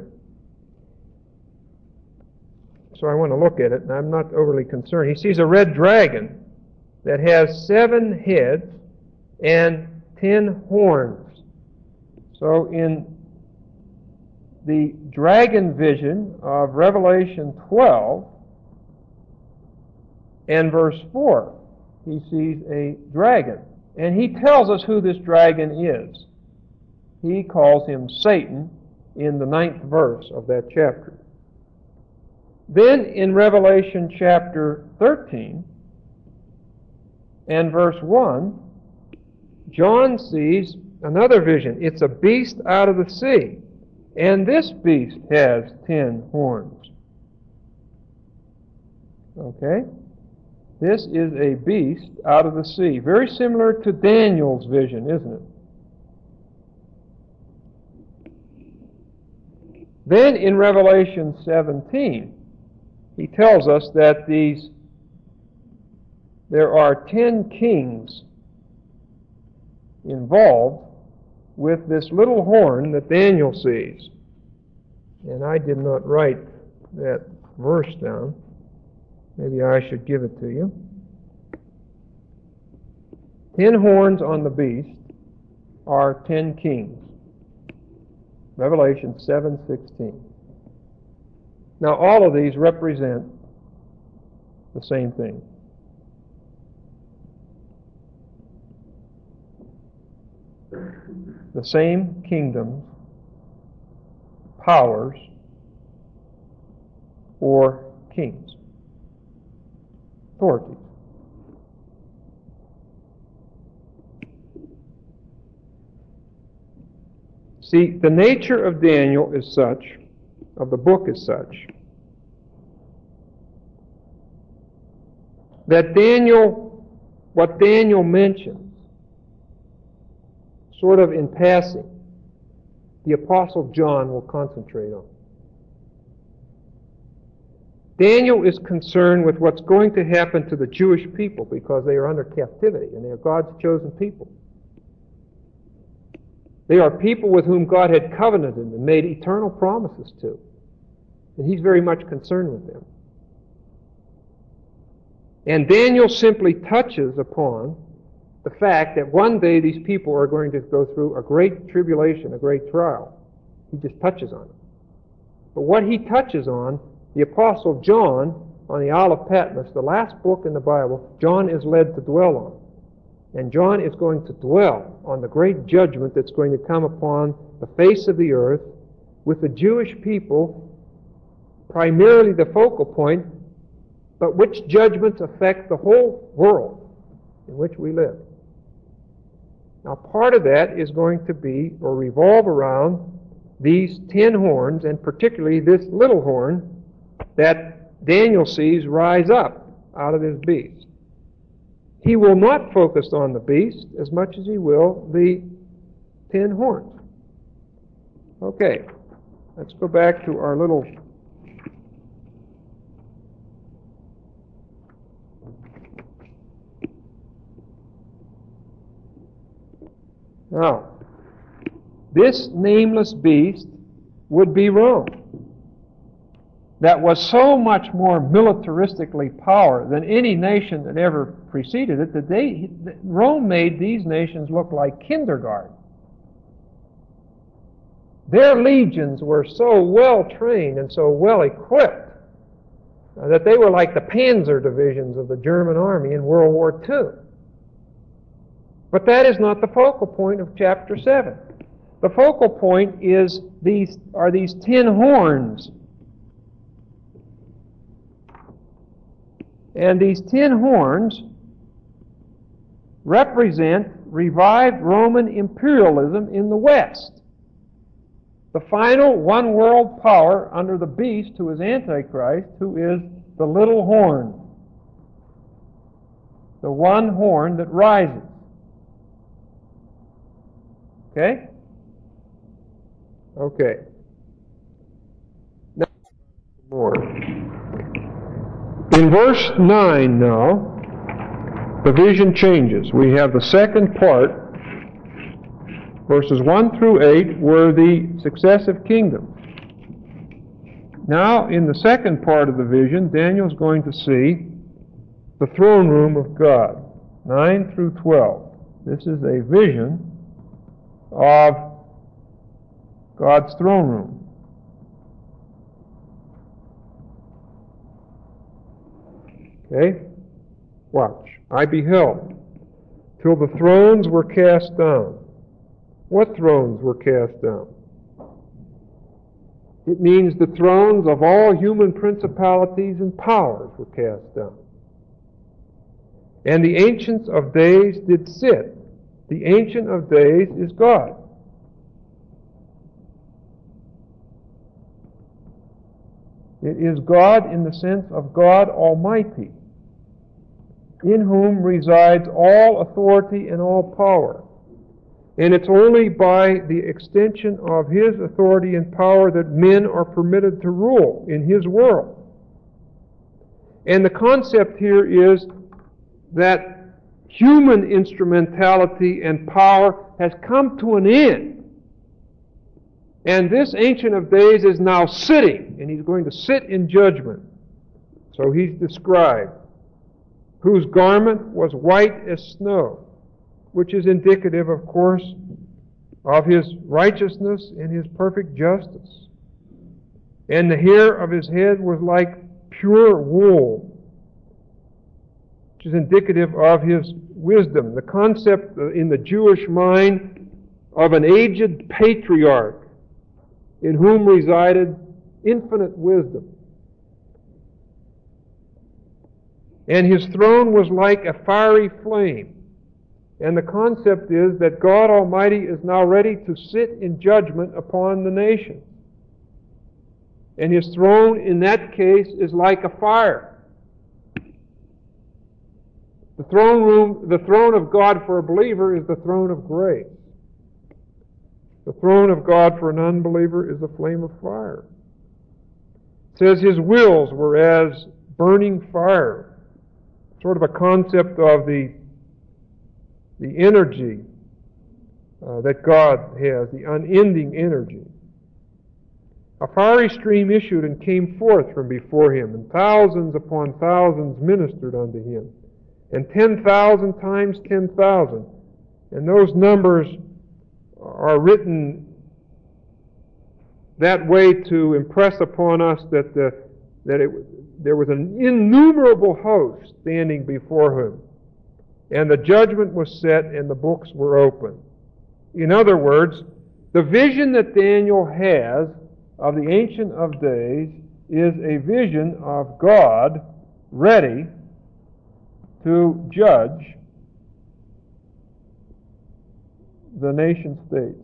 so I want to look at it, and I'm not overly concerned. He sees a red dragon that has seven heads and ten horns. So in the dragon vision of Revelation twelve and verse four, he sees a dragon. And he tells us who this dragon is. He calls him Satan in the ninth verse of that chapter. Then in Revelation chapter thirteen and verse one, John sees another vision. It's a beast out of the sea. And this beast has ten horns. Okay? This is a beast out of the sea. Very similar to Daniel's vision, isn't it? Then in Revelation seventeen, he tells us that these there are ten kings involved with this little horn that Daniel sees. And I did not write that verse down. Maybe I should give it to you. Ten horns on the beast are ten kings. Revelation seven sixteen. Now all of these represent the same thing. The same kingdoms, powers, or kings. Authorities. See, the nature of Daniel is such, of the book is such, that Daniel, what Daniel mentions, sort of in passing, the Apostle John will concentrate on. Daniel is concerned with what's going to happen to the Jewish people because they are under captivity and they are God's chosen people. They are people with whom God had covenanted and made eternal promises to. And he's very much concerned with them. And Daniel simply touches upon the fact that one day these people are going to go through a great tribulation, a great trial. He just touches on it. But what he touches on, the Apostle John, on the Isle of Patmos, the last book in the Bible, John is led to dwell on. And John is going to dwell on the great judgment that's going to come upon the face of the earth, with the Jewish people primarily the focal point, but which judgments affect the whole world in which we live. Now, part of that is going to be, or revolve around, these ten horns, and particularly this little horn that Daniel sees rise up out of this beast. He will not focus on the beast as much as he will the ten horns. Okay, let's go back to our little Now, this nameless beast would be Rome, that was so much more militaristically powerful than any nation that ever preceded it, that they, Rome made these nations look like kindergarten. Their legions were so well trained and so well equipped uh, that they were like the Panzer divisions of the German army in World War Two. But that is not the focal point of chapter seven. The focal point is these are these ten horns. And these ten horns represent revived Roman imperialism in the West. The final one world power under the beast, who is Antichrist, who is the little horn. The one horn that rises. Okay? Okay. Now, more. In verse nine now, the vision changes. We have the second part, verses one through eight, were the successive kingdoms. Now, in the second part of the vision, Daniel's going to see the throne room of God, nine through twelve. This is a vision of God's throne room. Okay? Watch. I beheld till the thrones were cast down. What thrones were cast down? It means the thrones of all human principalities and powers were cast down. And the Ancient of Days did sit. The Ancient of Days is God. It is God in the sense of God Almighty, in whom resides all authority and all power. And it's only by the extension of His authority and power that men are permitted to rule in His world. And the concept here is that human instrumentality and power has come to an end. And this Ancient of Days is now sitting, and He's going to sit in judgment. So He's described, whose garment was white as snow, which is indicative, of course, of His righteousness and His perfect justice. And the hair of His head was like pure wool, which is indicative of His wisdom. The concept in the Jewish mind of an aged patriarch in whom resided infinite wisdom. And His throne was like a fiery flame. And the concept is that God Almighty is now ready to sit in judgment upon the nation. And His throne in that case is like a fire. The throne room, the throne of God for a believer is the throne of grace. The throne of God for an unbeliever is a flame of fire. It says His wheels were as burning fire. Sort of a concept of the, the energy uh, that God has, the unending energy. A fiery stream issued and came forth from before Him, and thousands upon thousands ministered unto Him. And ten thousand times ten thousand. And those numbers are written that way to impress upon us that the, that it, there was an innumerable host standing before him, and the judgment was set, and the books were opened. In other words, the vision that Daniel has of the Ancient of Days is a vision of God ready to judge the nation states.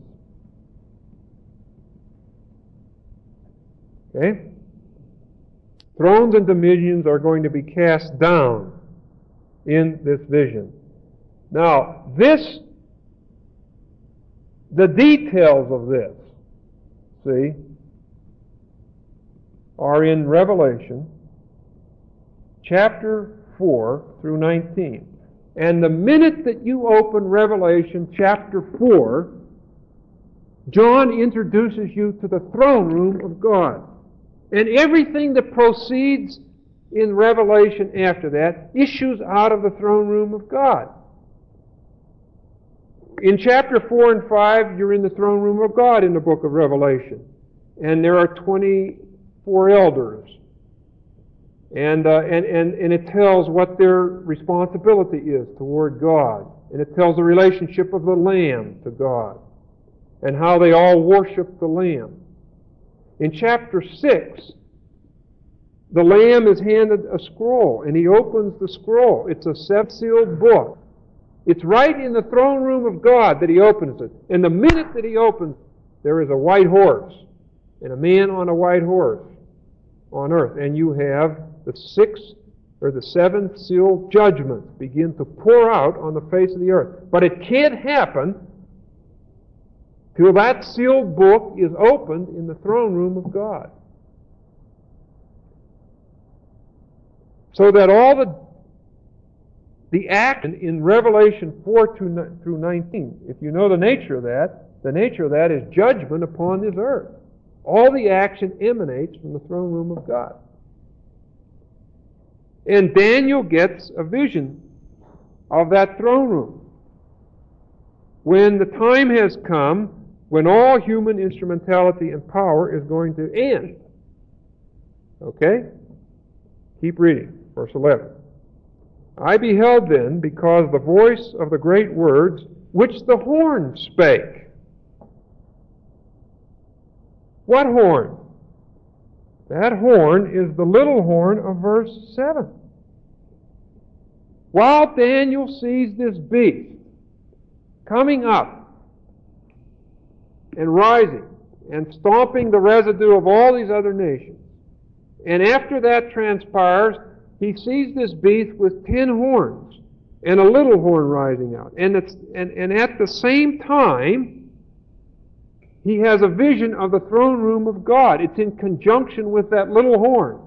Okay? Thrones and dominions are going to be cast down in this vision. Now, this, the details of this, see, are in Revelation chapter four through nineteen. And the minute that you open Revelation chapter four, John introduces you to the throne room of God. And everything that proceeds in Revelation after that issues out of the throne room of God. In chapter four and five, you're in the throne room of God in the book of Revelation. And there are twenty-four elders. And, uh, and, and, and it tells what their responsibility is toward God. And it tells the relationship of the Lamb to God. And how they all worship the Lamb. In chapter six, the Lamb is handed a scroll, and he opens the scroll. It's a seven-sealed book. It's right in the throne room of God that he opens it. And the minute that he opens, there is a white horse, and a man on a white horse on earth. And you have the six or the seven sealed judgments begin to pour out on the face of the earth. But it can't happen till that sealed book is opened in the throne room of God. So that all the the action in Revelation four through nineteen, if you know the nature of that, the nature of that is judgment upon this earth. All the action emanates from the throne room of God. And Daniel gets a vision of that throne room. When the time has come when all human instrumentality and power is going to end. Okay? Keep reading. Verse eleven. I beheld then, because the voice of the great words which the horn spake. What horn? That horn is the little horn of verse seven. While Daniel sees this beast coming up and rising and stomping the residue of all these other nations, and after that transpires, he sees this beast with ten horns and a little horn rising out. And, it's, and, and at the same time, he has a vision of the throne room of God. It's in conjunction with that little horn.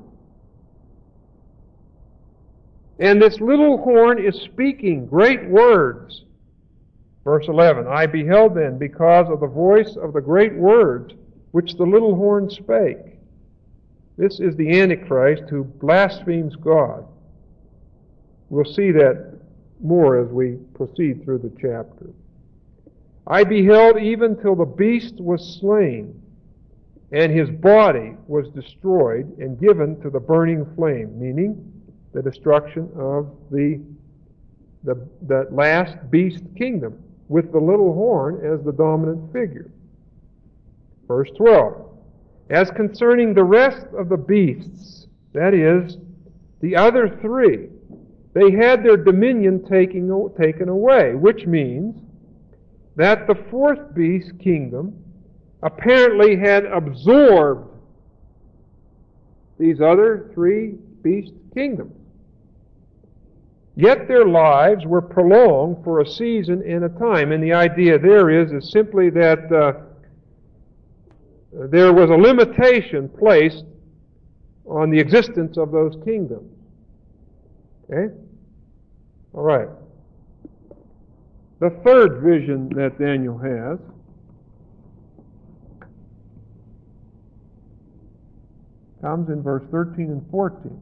And this little horn is speaking great words. Verse eleven, I beheld then, because of the voice of the great words which the little horn spake. This is the Antichrist who blasphemes God. We'll see that more as we proceed through the chapter. I beheld even till the beast was slain, and his body was destroyed and given to the burning flame, meaning the destruction of the, the, the last beast kingdom, with the little horn as the dominant figure. Verse twelve. As concerning the rest of the beasts, that is, the other three, they had their dominion taking, taken away, which means that the fourth beast kingdom apparently had absorbed these other three beast kingdoms. Yet their lives were prolonged for a season and a time. And the idea there is, is simply that uh, there was a limitation placed on the existence of those kingdoms. Okay? All right. The third vision that Daniel has comes in verse thirteen and fourteen.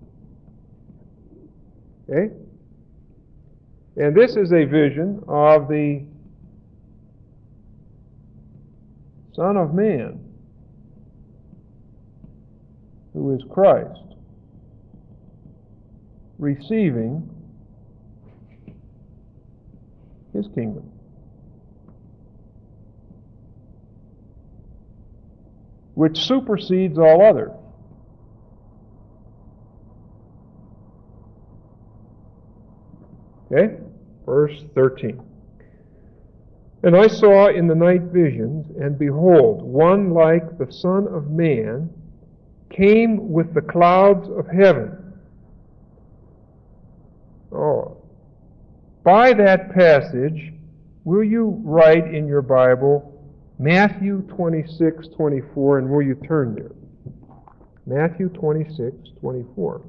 Okay? And this is a vision of the Son of Man who is Christ, receiving His kingdom. Which supersedes all others. Okay? Verse thirteen. And I saw in the night visions, and behold, one like the Son of Man came with the clouds of heaven. Oh. By that passage, will you write in your Bible Matthew twenty-six twenty-four, and will you turn there? Matthew twenty-six twenty-four.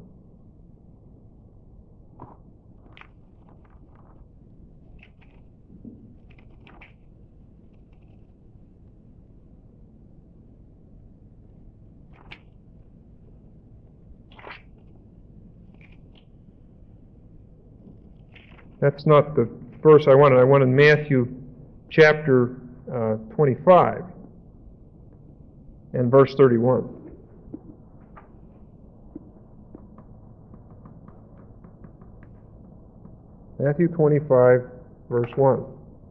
That's not the verse I wanted. I wanted Matthew chapter uh, twenty-five and verse thirty-one. Matthew twenty-five, verse one.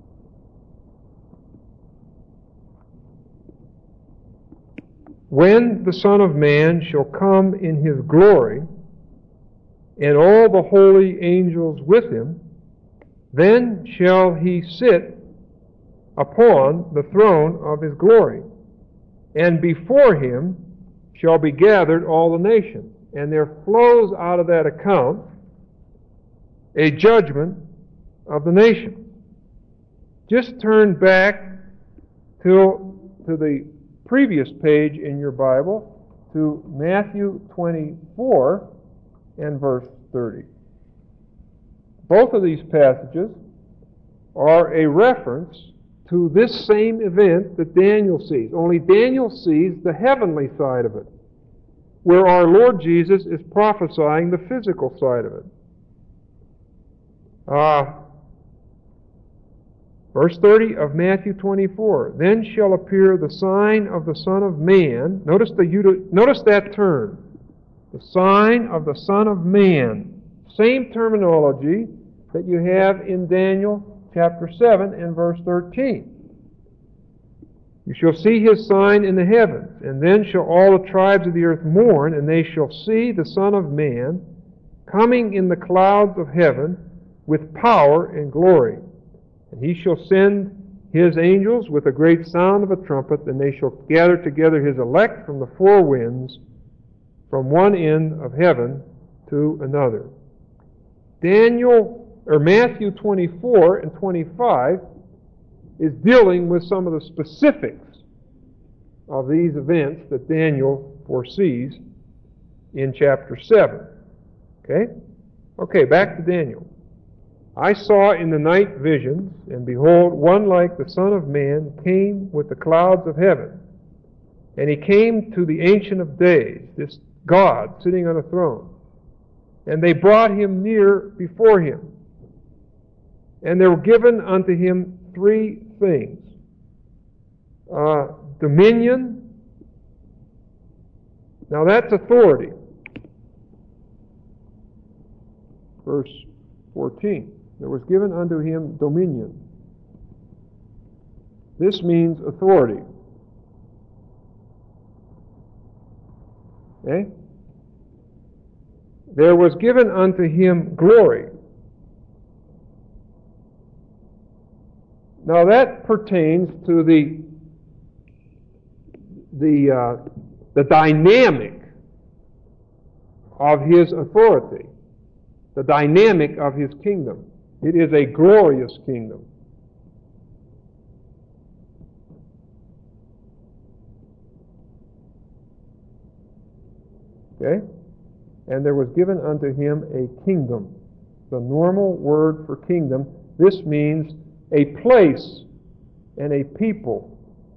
When the Son of Man shall come in His glory, and all the holy angels with Him, then shall He sit upon the throne of His glory, and before Him shall be gathered all the nations. And there flows out of that account a judgment of the nations. Just turn back to, to the previous page in your Bible, to Matthew twenty-four and verse thirty. Both of these passages are a reference to this same event that Daniel sees. Only Daniel sees the heavenly side of it, where our Lord Jesus is prophesying the physical side of it. Uh, verse thirty of Matthew twenty-four. Then shall appear the sign of the Son of Man. Notice, the, notice that term. The sign of the Son of Man. Same terminology that you have in Daniel chapter seven and verse thirteen. You shall see His sign in the heavens, and then shall all the tribes of the earth mourn, and they shall see the Son of Man coming in the clouds of heaven with power and glory. And He shall send His angels with a great sound of a trumpet, and they shall gather together His elect from the four winds, from one end of heaven to another. Daniel or Matthew twenty-four and twenty-five is dealing with some of the specifics of these events that Daniel foresees in chapter seven. Okay? Okay, back to Daniel. I saw in the night visions, and behold, one like the Son of Man came with the clouds of heaven. And He came to the Ancient of Days, this God sitting on a throne. And they brought Him near before Him. And there were given unto Him three things. Uh, dominion. Now that's authority. Verse fourteen. There was given unto Him dominion. This means authority. Okay? There was given unto Him glory. Now that pertains to the the uh, the dynamic of His authority, the dynamic of His kingdom. It is a glorious kingdom. Okay? And there was given unto Him a kingdom. The normal word for kingdom, this means a place and a people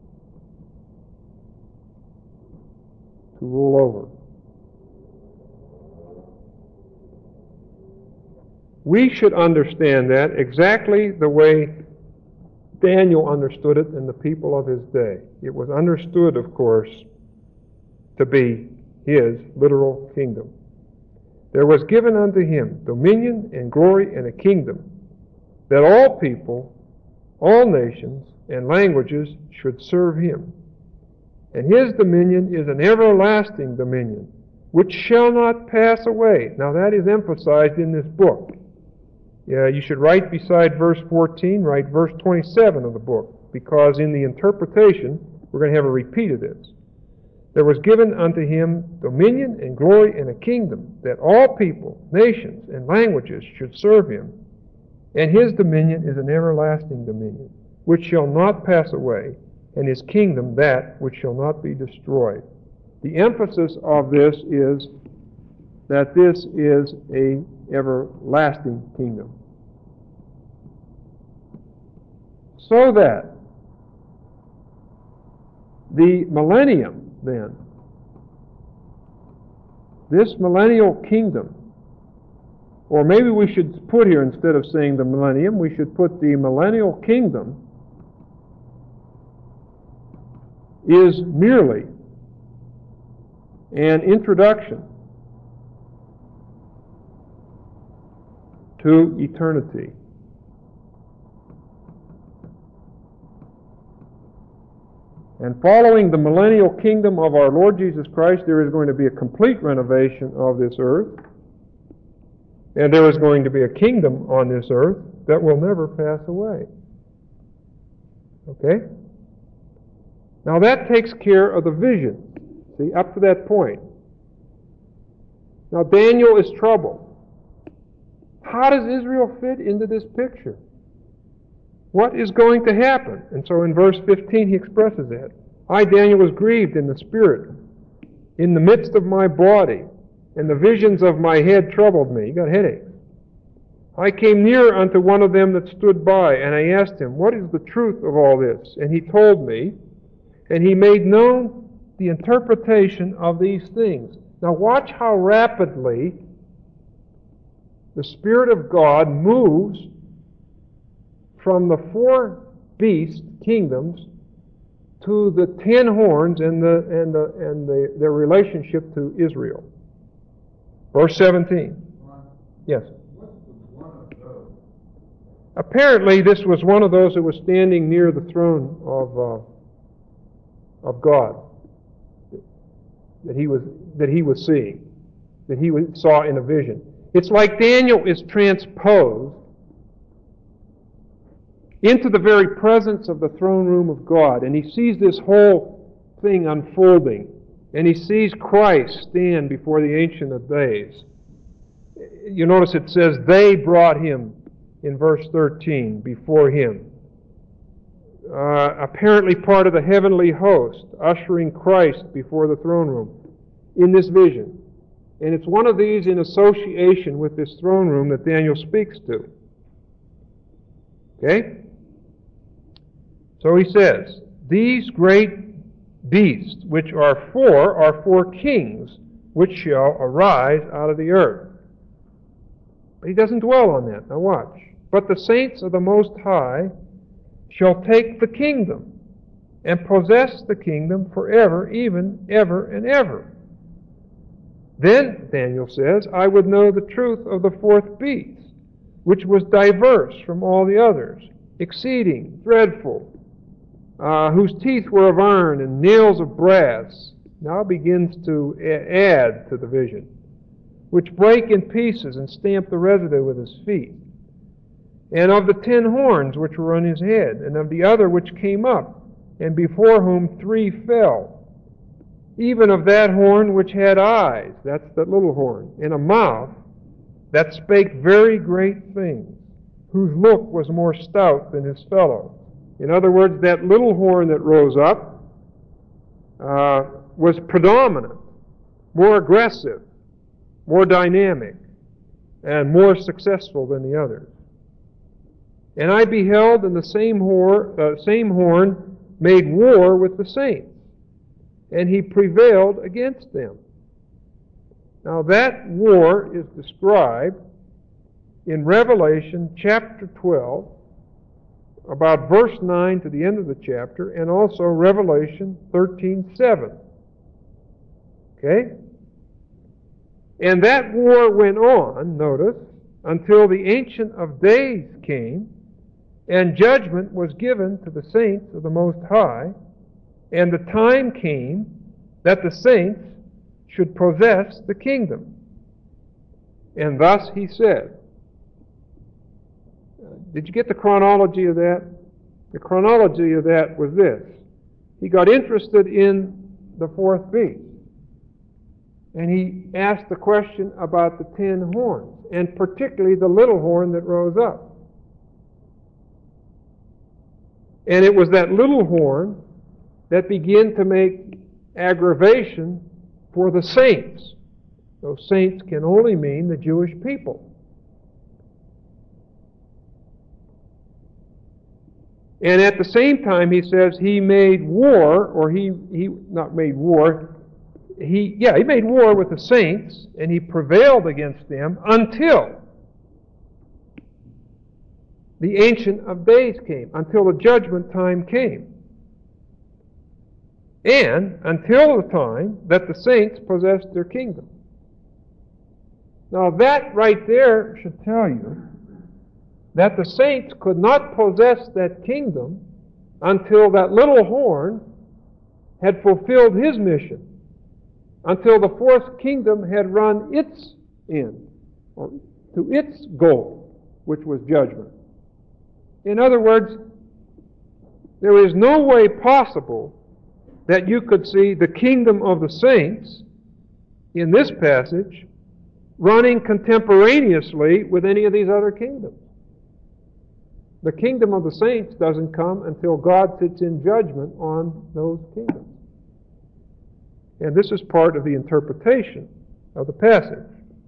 to rule over. We should understand that exactly the way Daniel understood it and the people of his day. It was understood, of course, to be his literal kingdom. There was given unto him dominion and glory and a kingdom, that all people, all nations, and languages should serve him. And his dominion is an everlasting dominion, which shall not pass away. Now that is emphasized in this book. Yeah, you should write beside verse fourteen, write verse twenty-seven of the book, because in the interpretation, we're going to have a repeat of this. There was given unto him dominion and glory and a kingdom, that all people, nations, and languages should serve him. And his dominion is an everlasting dominion, which shall not pass away, and his kingdom that which shall not be destroyed. The emphasis of this is that this is a everlasting kingdom. So that the millennium, then, this millennial kingdom, or maybe we should put here, instead of saying the millennium, we should put the millennial kingdom, is merely an introduction to eternity. And following the millennial kingdom of our Lord Jesus Christ, there is going to be a complete renovation of this earth. And there is going to be a kingdom on this earth that will never pass away. Okay? Now that takes care of the vision. See, up to that point. Now Daniel is troubled. How does Israel fit into this picture? What is going to happen? And so in verse fifteen he expresses that. I, Daniel, was grieved in the spirit, in the midst of my body, and the visions of my head troubled me. You got headaches. I came near unto one of them that stood by, and I asked him, what is the truth of all this? And he told me, and he made known the interpretation of these things. Now watch how rapidly the Spirit of God moves from the four beast kingdoms to the ten horns and the and the and the their relationship to Israel. Verse seventeen. Yes. Apparently, this was one of those that was standing near the throne of uh, of God that he was that he was seeing, that he saw in a vision. It's like Daniel is transposed into the very presence of the throne room of God, and he sees this whole thing unfolding, and he sees Christ stand before the Ancient of Days. You notice it says, they brought him, in verse thirteen, before him. Uh, apparently part of the heavenly host, ushering Christ before the throne room in this vision. And it's one of these in association with this throne room that Daniel speaks to. Okay? So he says, these great beasts, which are four, are four kings, which shall arise out of the earth. But he doesn't dwell on that. Now watch. But the saints of the Most High shall take the kingdom, and possess the kingdom forever, even ever and ever. Then, Daniel says, I would know the truth of the fourth beast, which was diverse from all the others, exceeding dreadful, uh, whose teeth were of iron and nails of brass. Now begins to add to the vision, which brake in pieces and stamped the residue with his feet. And of the ten horns which were on his head, and of the other which came up, and before whom three fell, even of that horn which had eyes, that's that little horn, and a mouth that spake very great things, whose look was more stout than his fellow. In other words, that little horn that rose up uh, was predominant, more aggressive, more dynamic, and more successful than the others. And I beheld, and the same, whore, uh, same horn made war with the saints, and he prevailed against them. Now that war is described in Revelation chapter twelve, about verse nine to the end of the chapter, and also Revelation thirteen seven. Okay? And that war went on, notice, until the Ancient of Days came, and judgment was given to the saints of the Most High, and the time came that the saints should possess the kingdom. And thus he said, did you get the chronology of that? The chronology of that was this. He got interested in the fourth beast. And he asked the question about the ten horns, and particularly the little horn that rose up. And it was that little horn that began to make aggravation for the saints. Those saints can only mean the Jewish people. And at the same time, he says he made war, or he, he not made war, he, yeah, he made war with the saints, and he prevailed against them until the Ancient of Days came, until the judgment time came. And until the time that the saints possessed their kingdom. Now that right there should tell you that the saints could not possess that kingdom until that little horn had fulfilled his mission, until the fourth kingdom had run its end, or to its goal, which was judgment. In other words, there is no way possible that you could see the kingdom of the saints in this passage running contemporaneously with any of these other kingdoms. The kingdom of the saints doesn't come until God sits in judgment on those kingdoms. And this is part of the interpretation of the passage.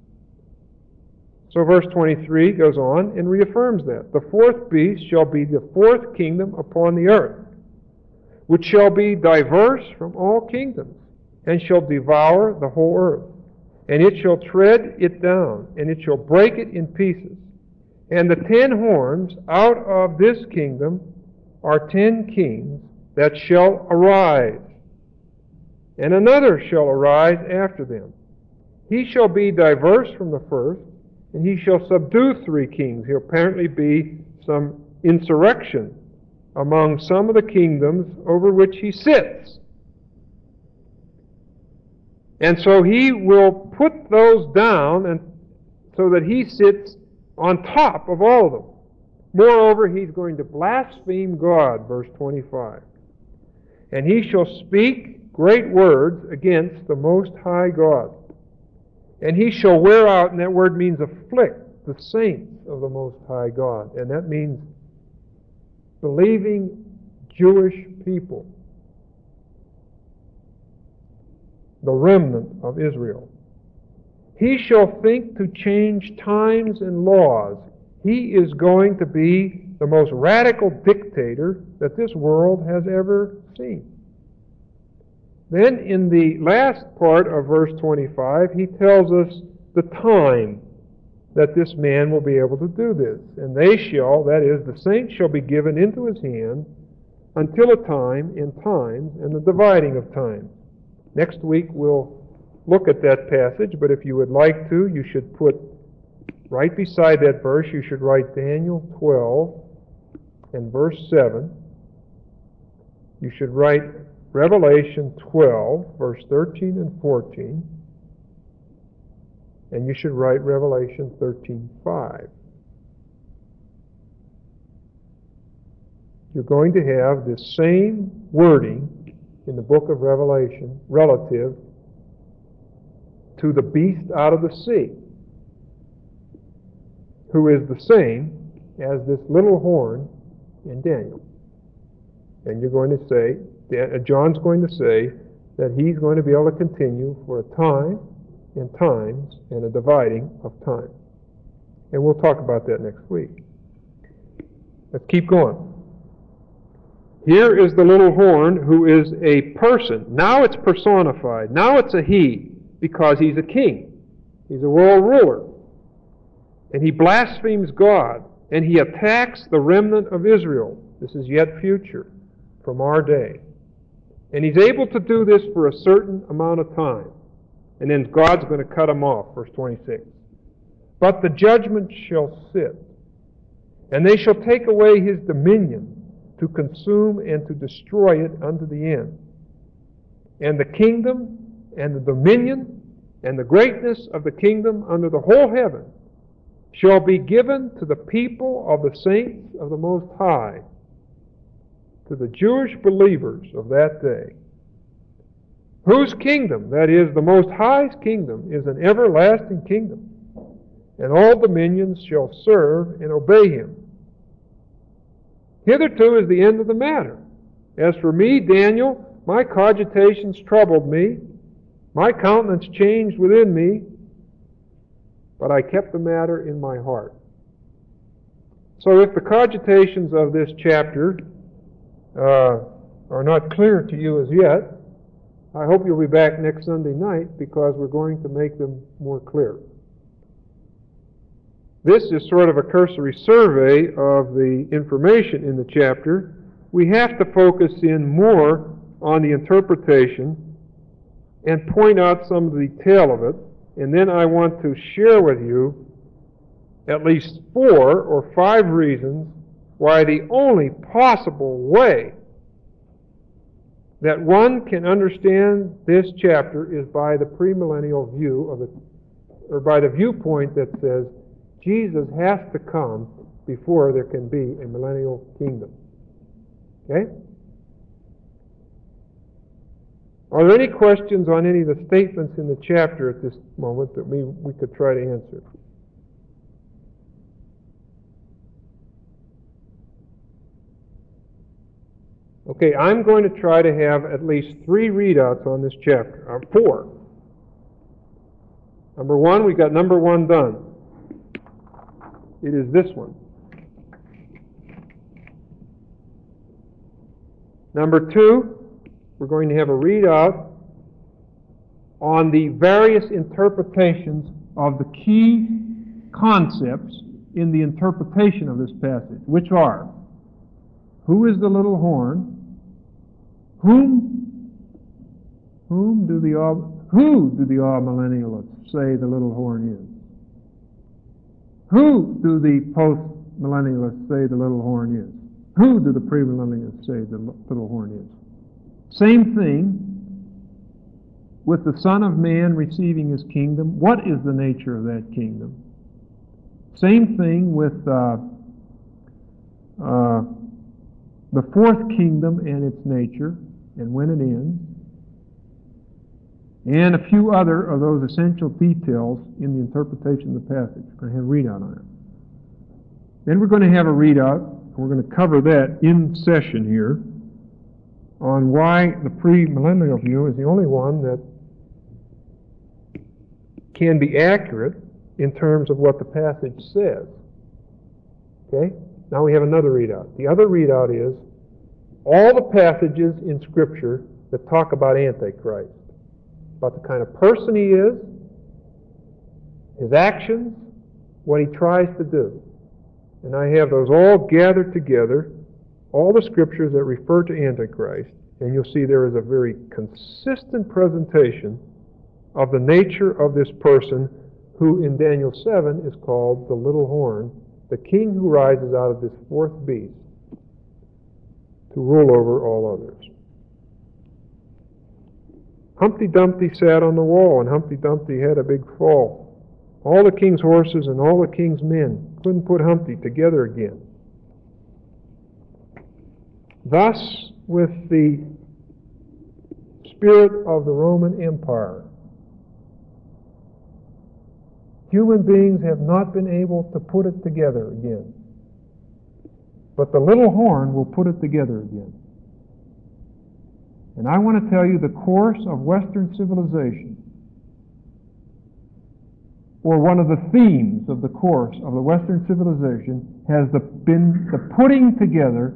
So verse twenty-three goes on and reaffirms that. The fourth beast shall be the fourth kingdom upon the earth, which shall be diverse from all kingdoms, and shall devour the whole earth. And it shall tread it down, and it shall break it in pieces. And the ten horns out of this kingdom are ten kings that shall arise, and another shall arise after them. He shall be diverse from the first, and he shall subdue three kings. He'll apparently be some insurrection among some of the kingdoms over which he sits. And so he will put those down, and so that he sits on top of all of them. Moreover, he's going to blaspheme God, verse twenty-five. And he shall speak great words against the Most High God. And he shall wear out, and that word means afflict, the saints of the Most High God. And that means believing Jewish people, the remnant of Israel. He shall think to change times and laws. He is going to be the most radical dictator that this world has ever seen. Then in the last part of verse twenty-five, he tells us the time that this man will be able to do this. And they shall, that is, the saints shall be given into his hand until a time in times and the dividing of time. Next week we'll look at that passage, but if you would like to, you should put right beside that verse, you should write Daniel twelve and verse seven. You should write Revelation twelve, verse thirteen and fourteen. And you should write Revelation thirteen five. You're going to have this same wording in the book of Revelation relative to the beast out of the sea, who is the same as this little horn in Daniel. And you're going to say, John's going to say that he's going to be able to continue for a time and times and a dividing of time. And we'll talk about that next week. Let's keep going. Here is the little horn who is a person. Now it's personified. Now it's a he, because he's a king. He's a world ruler. And he blasphemes God, and he attacks the remnant of Israel. This is yet future from our day. And he's able to do this for a certain amount of time. And then God's going to cut them off, verse twenty-six. But the judgment shall sit, and they shall take away his dominion to consume and to destroy it unto the end. And the kingdom and the dominion and the greatness of the kingdom under the whole heaven shall be given to the people of the saints of the Most High, to the Jewish believers of that day, whose kingdom, that is, the Most High's kingdom, is an everlasting kingdom, and all dominions shall serve and obey him. Hitherto is the end of the matter. As for me, Daniel, my cogitations troubled me, my countenance changed within me, but I kept the matter in my heart. So if the cogitations of this chapter uh, are not clear to you as yet, I hope you'll be back next Sunday night, because we're going to make them more clear. This is sort of a cursory survey of the information in the chapter. We have to focus in more on the interpretation and point out some of the detail of it. And then I want to share with you at least four or five reasons why the only possible way that one can understand this chapter is by the premillennial view of it, or by the viewpoint that says Jesus has to come before there can be a millennial kingdom. Okay? Are there any questions on any of the statements in the chapter at this moment that we, we could try to answer? Okay, I'm going to try to have at least three readouts on this chapter, or four. Number one, we got number one done. It is this one. Number two, we're going to have a readout on the various interpretations of the key concepts in the interpretation of this passage, which are: who is the little horn? Whom, whom do the all, who do the amillennialists say the little horn is? Who do the post-millennialists say the little horn is? Who do the premillennialists say the little horn is? Same thing with the Son of Man receiving his kingdom. What is the nature of that kingdom? Same thing with uh, uh, the fourth kingdom and its nature, and when it ends, and a few other of those essential details in the interpretation of the passage. We're going to have a readout on it. Then we're going to have a readout, and we're going to cover that in session here, on why the premillennial view is the only one that can be accurate in terms of what the passage says. Okay? Now we have another readout. The other readout is all the passages in Scripture that talk about Antichrist, about the kind of person he is, his actions, what he tries to do. And I have those all gathered together, all the Scriptures that refer to Antichrist, and you'll see there is a very consistent presentation of the nature of this person who in Daniel seven is called the little horn, the king who rises out of this fourth beast to rule over all others. Humpty Dumpty sat on the wall, and Humpty Dumpty had a big fall. All the king's horses and all the king's men couldn't put Humpty together again. Thus, with the spirit of the Roman Empire, human beings have not been able to put it together again. But the little horn will put it together again. And I want to tell you the course of Western civilization, or one of the themes of the course of the Western civilization, has the, been the putting together,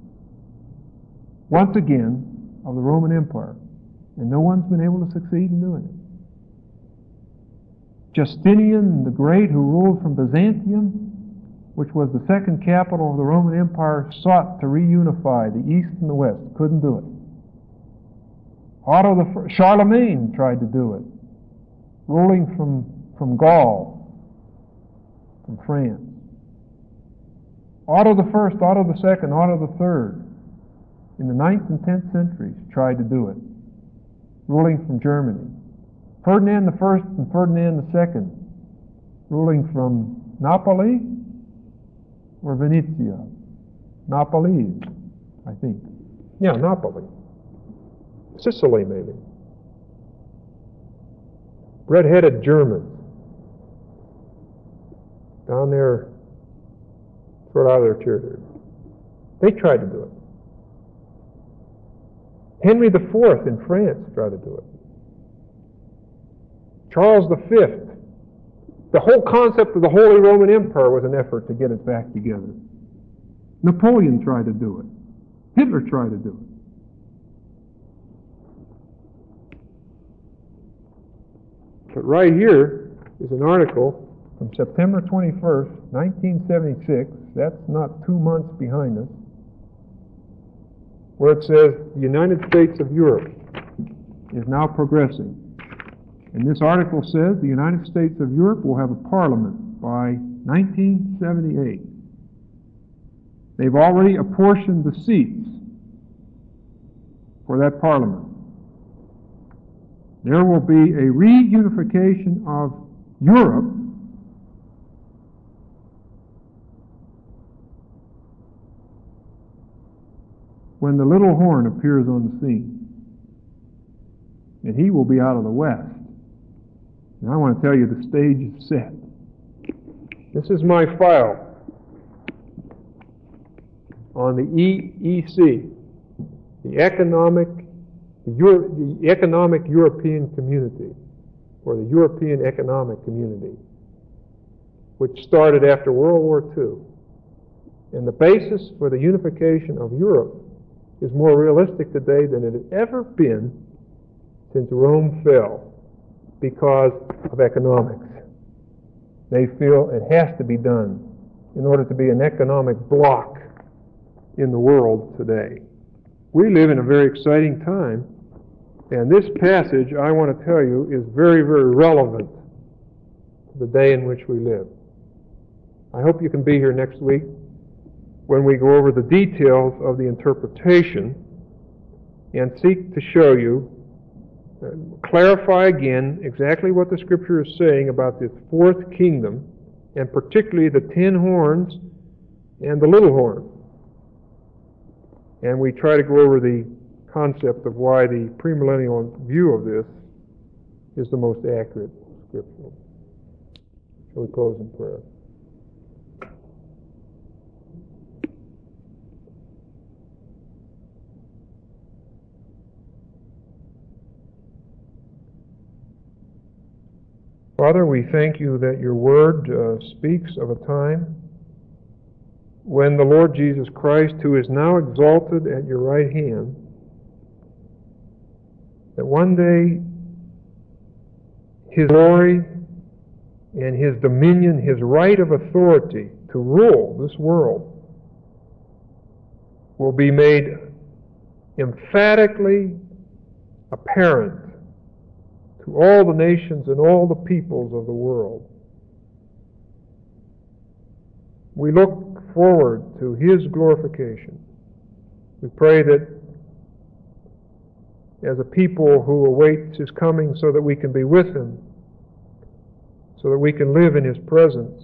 once again, of the Roman Empire. And no one's been able to succeed in doing it. Justinian the Great, who ruled from Byzantium, which was the second capital of the Roman Empire, sought to reunify the East and the West. Couldn't do it. Otto the First, Charlemagne tried to do it. ruling from, from Gaul, from France. Otto the First, Otto the Second, Otto the Third, in the ninth and tenth centuries, tried to do it, ruling from Germany. Ferdinand the First and Ferdinand the Second, ruling from Napoli or Venetia? Napoli, I think. Yeah, Napoli. Sicily, maybe. Red-headed Germans. Down there, sort of out of their territory. They tried to do it. Henry the Fourth in France tried to do it. Charles the Fifth. The whole concept of the Holy Roman Empire was an effort to get it back together. Napoleon tried to do it. Hitler tried to do it. But right here is an article from September twenty-first, nineteen seventy-six. That's not two months behind us, where it says the United States of Europe is now progressing. And this article says the United States of Europe will have a parliament by nineteen seventy-eight. They've already apportioned the seats for that parliament. There will be a reunification of Europe when the little horn appears on the scene. And he will be out of the west. And I want to tell you the stage is set. This is my file on the E E C, the Economic, the, Euro, the Economic European Community, or the European Economic Community, which started after World War Two. And the basis for the unification of Europe is more realistic today than it has ever been since Rome fell, because of economics. They feel it has to be done in order to be an economic bloc in the world today. We live in a very exciting time, and this passage, I want to tell you, is very, very relevant to the day in which we live. I hope you can be here next week when we go over the details of the interpretation and seek to show you, uh, clarify again exactly what the Scripture is saying about this fourth kingdom, and particularly the ten horns and the little horn. And we try to go over the concept of why the premillennial view of this is the most accurate scriptural. Shall we close in prayer? Father, we thank you that your word uh, speaks of a time when the Lord Jesus Christ, who is now exalted at your right hand, that one day his glory and his dominion, his right of authority to rule this world, will be made emphatically apparent to all the nations and all the peoples of the world. We look forward to his glorification. We pray that as a people who awaits his coming so that we can be with him, so that we can live in his presence,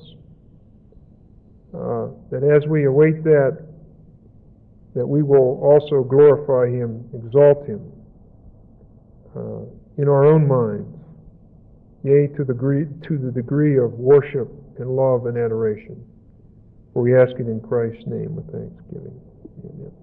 uh, that as we await that, that we will also glorify him, exalt him uh, in our own minds, yea, to the degree, to the degree of worship and love and adoration. For we ask it in Christ's name with thanksgiving. Amen.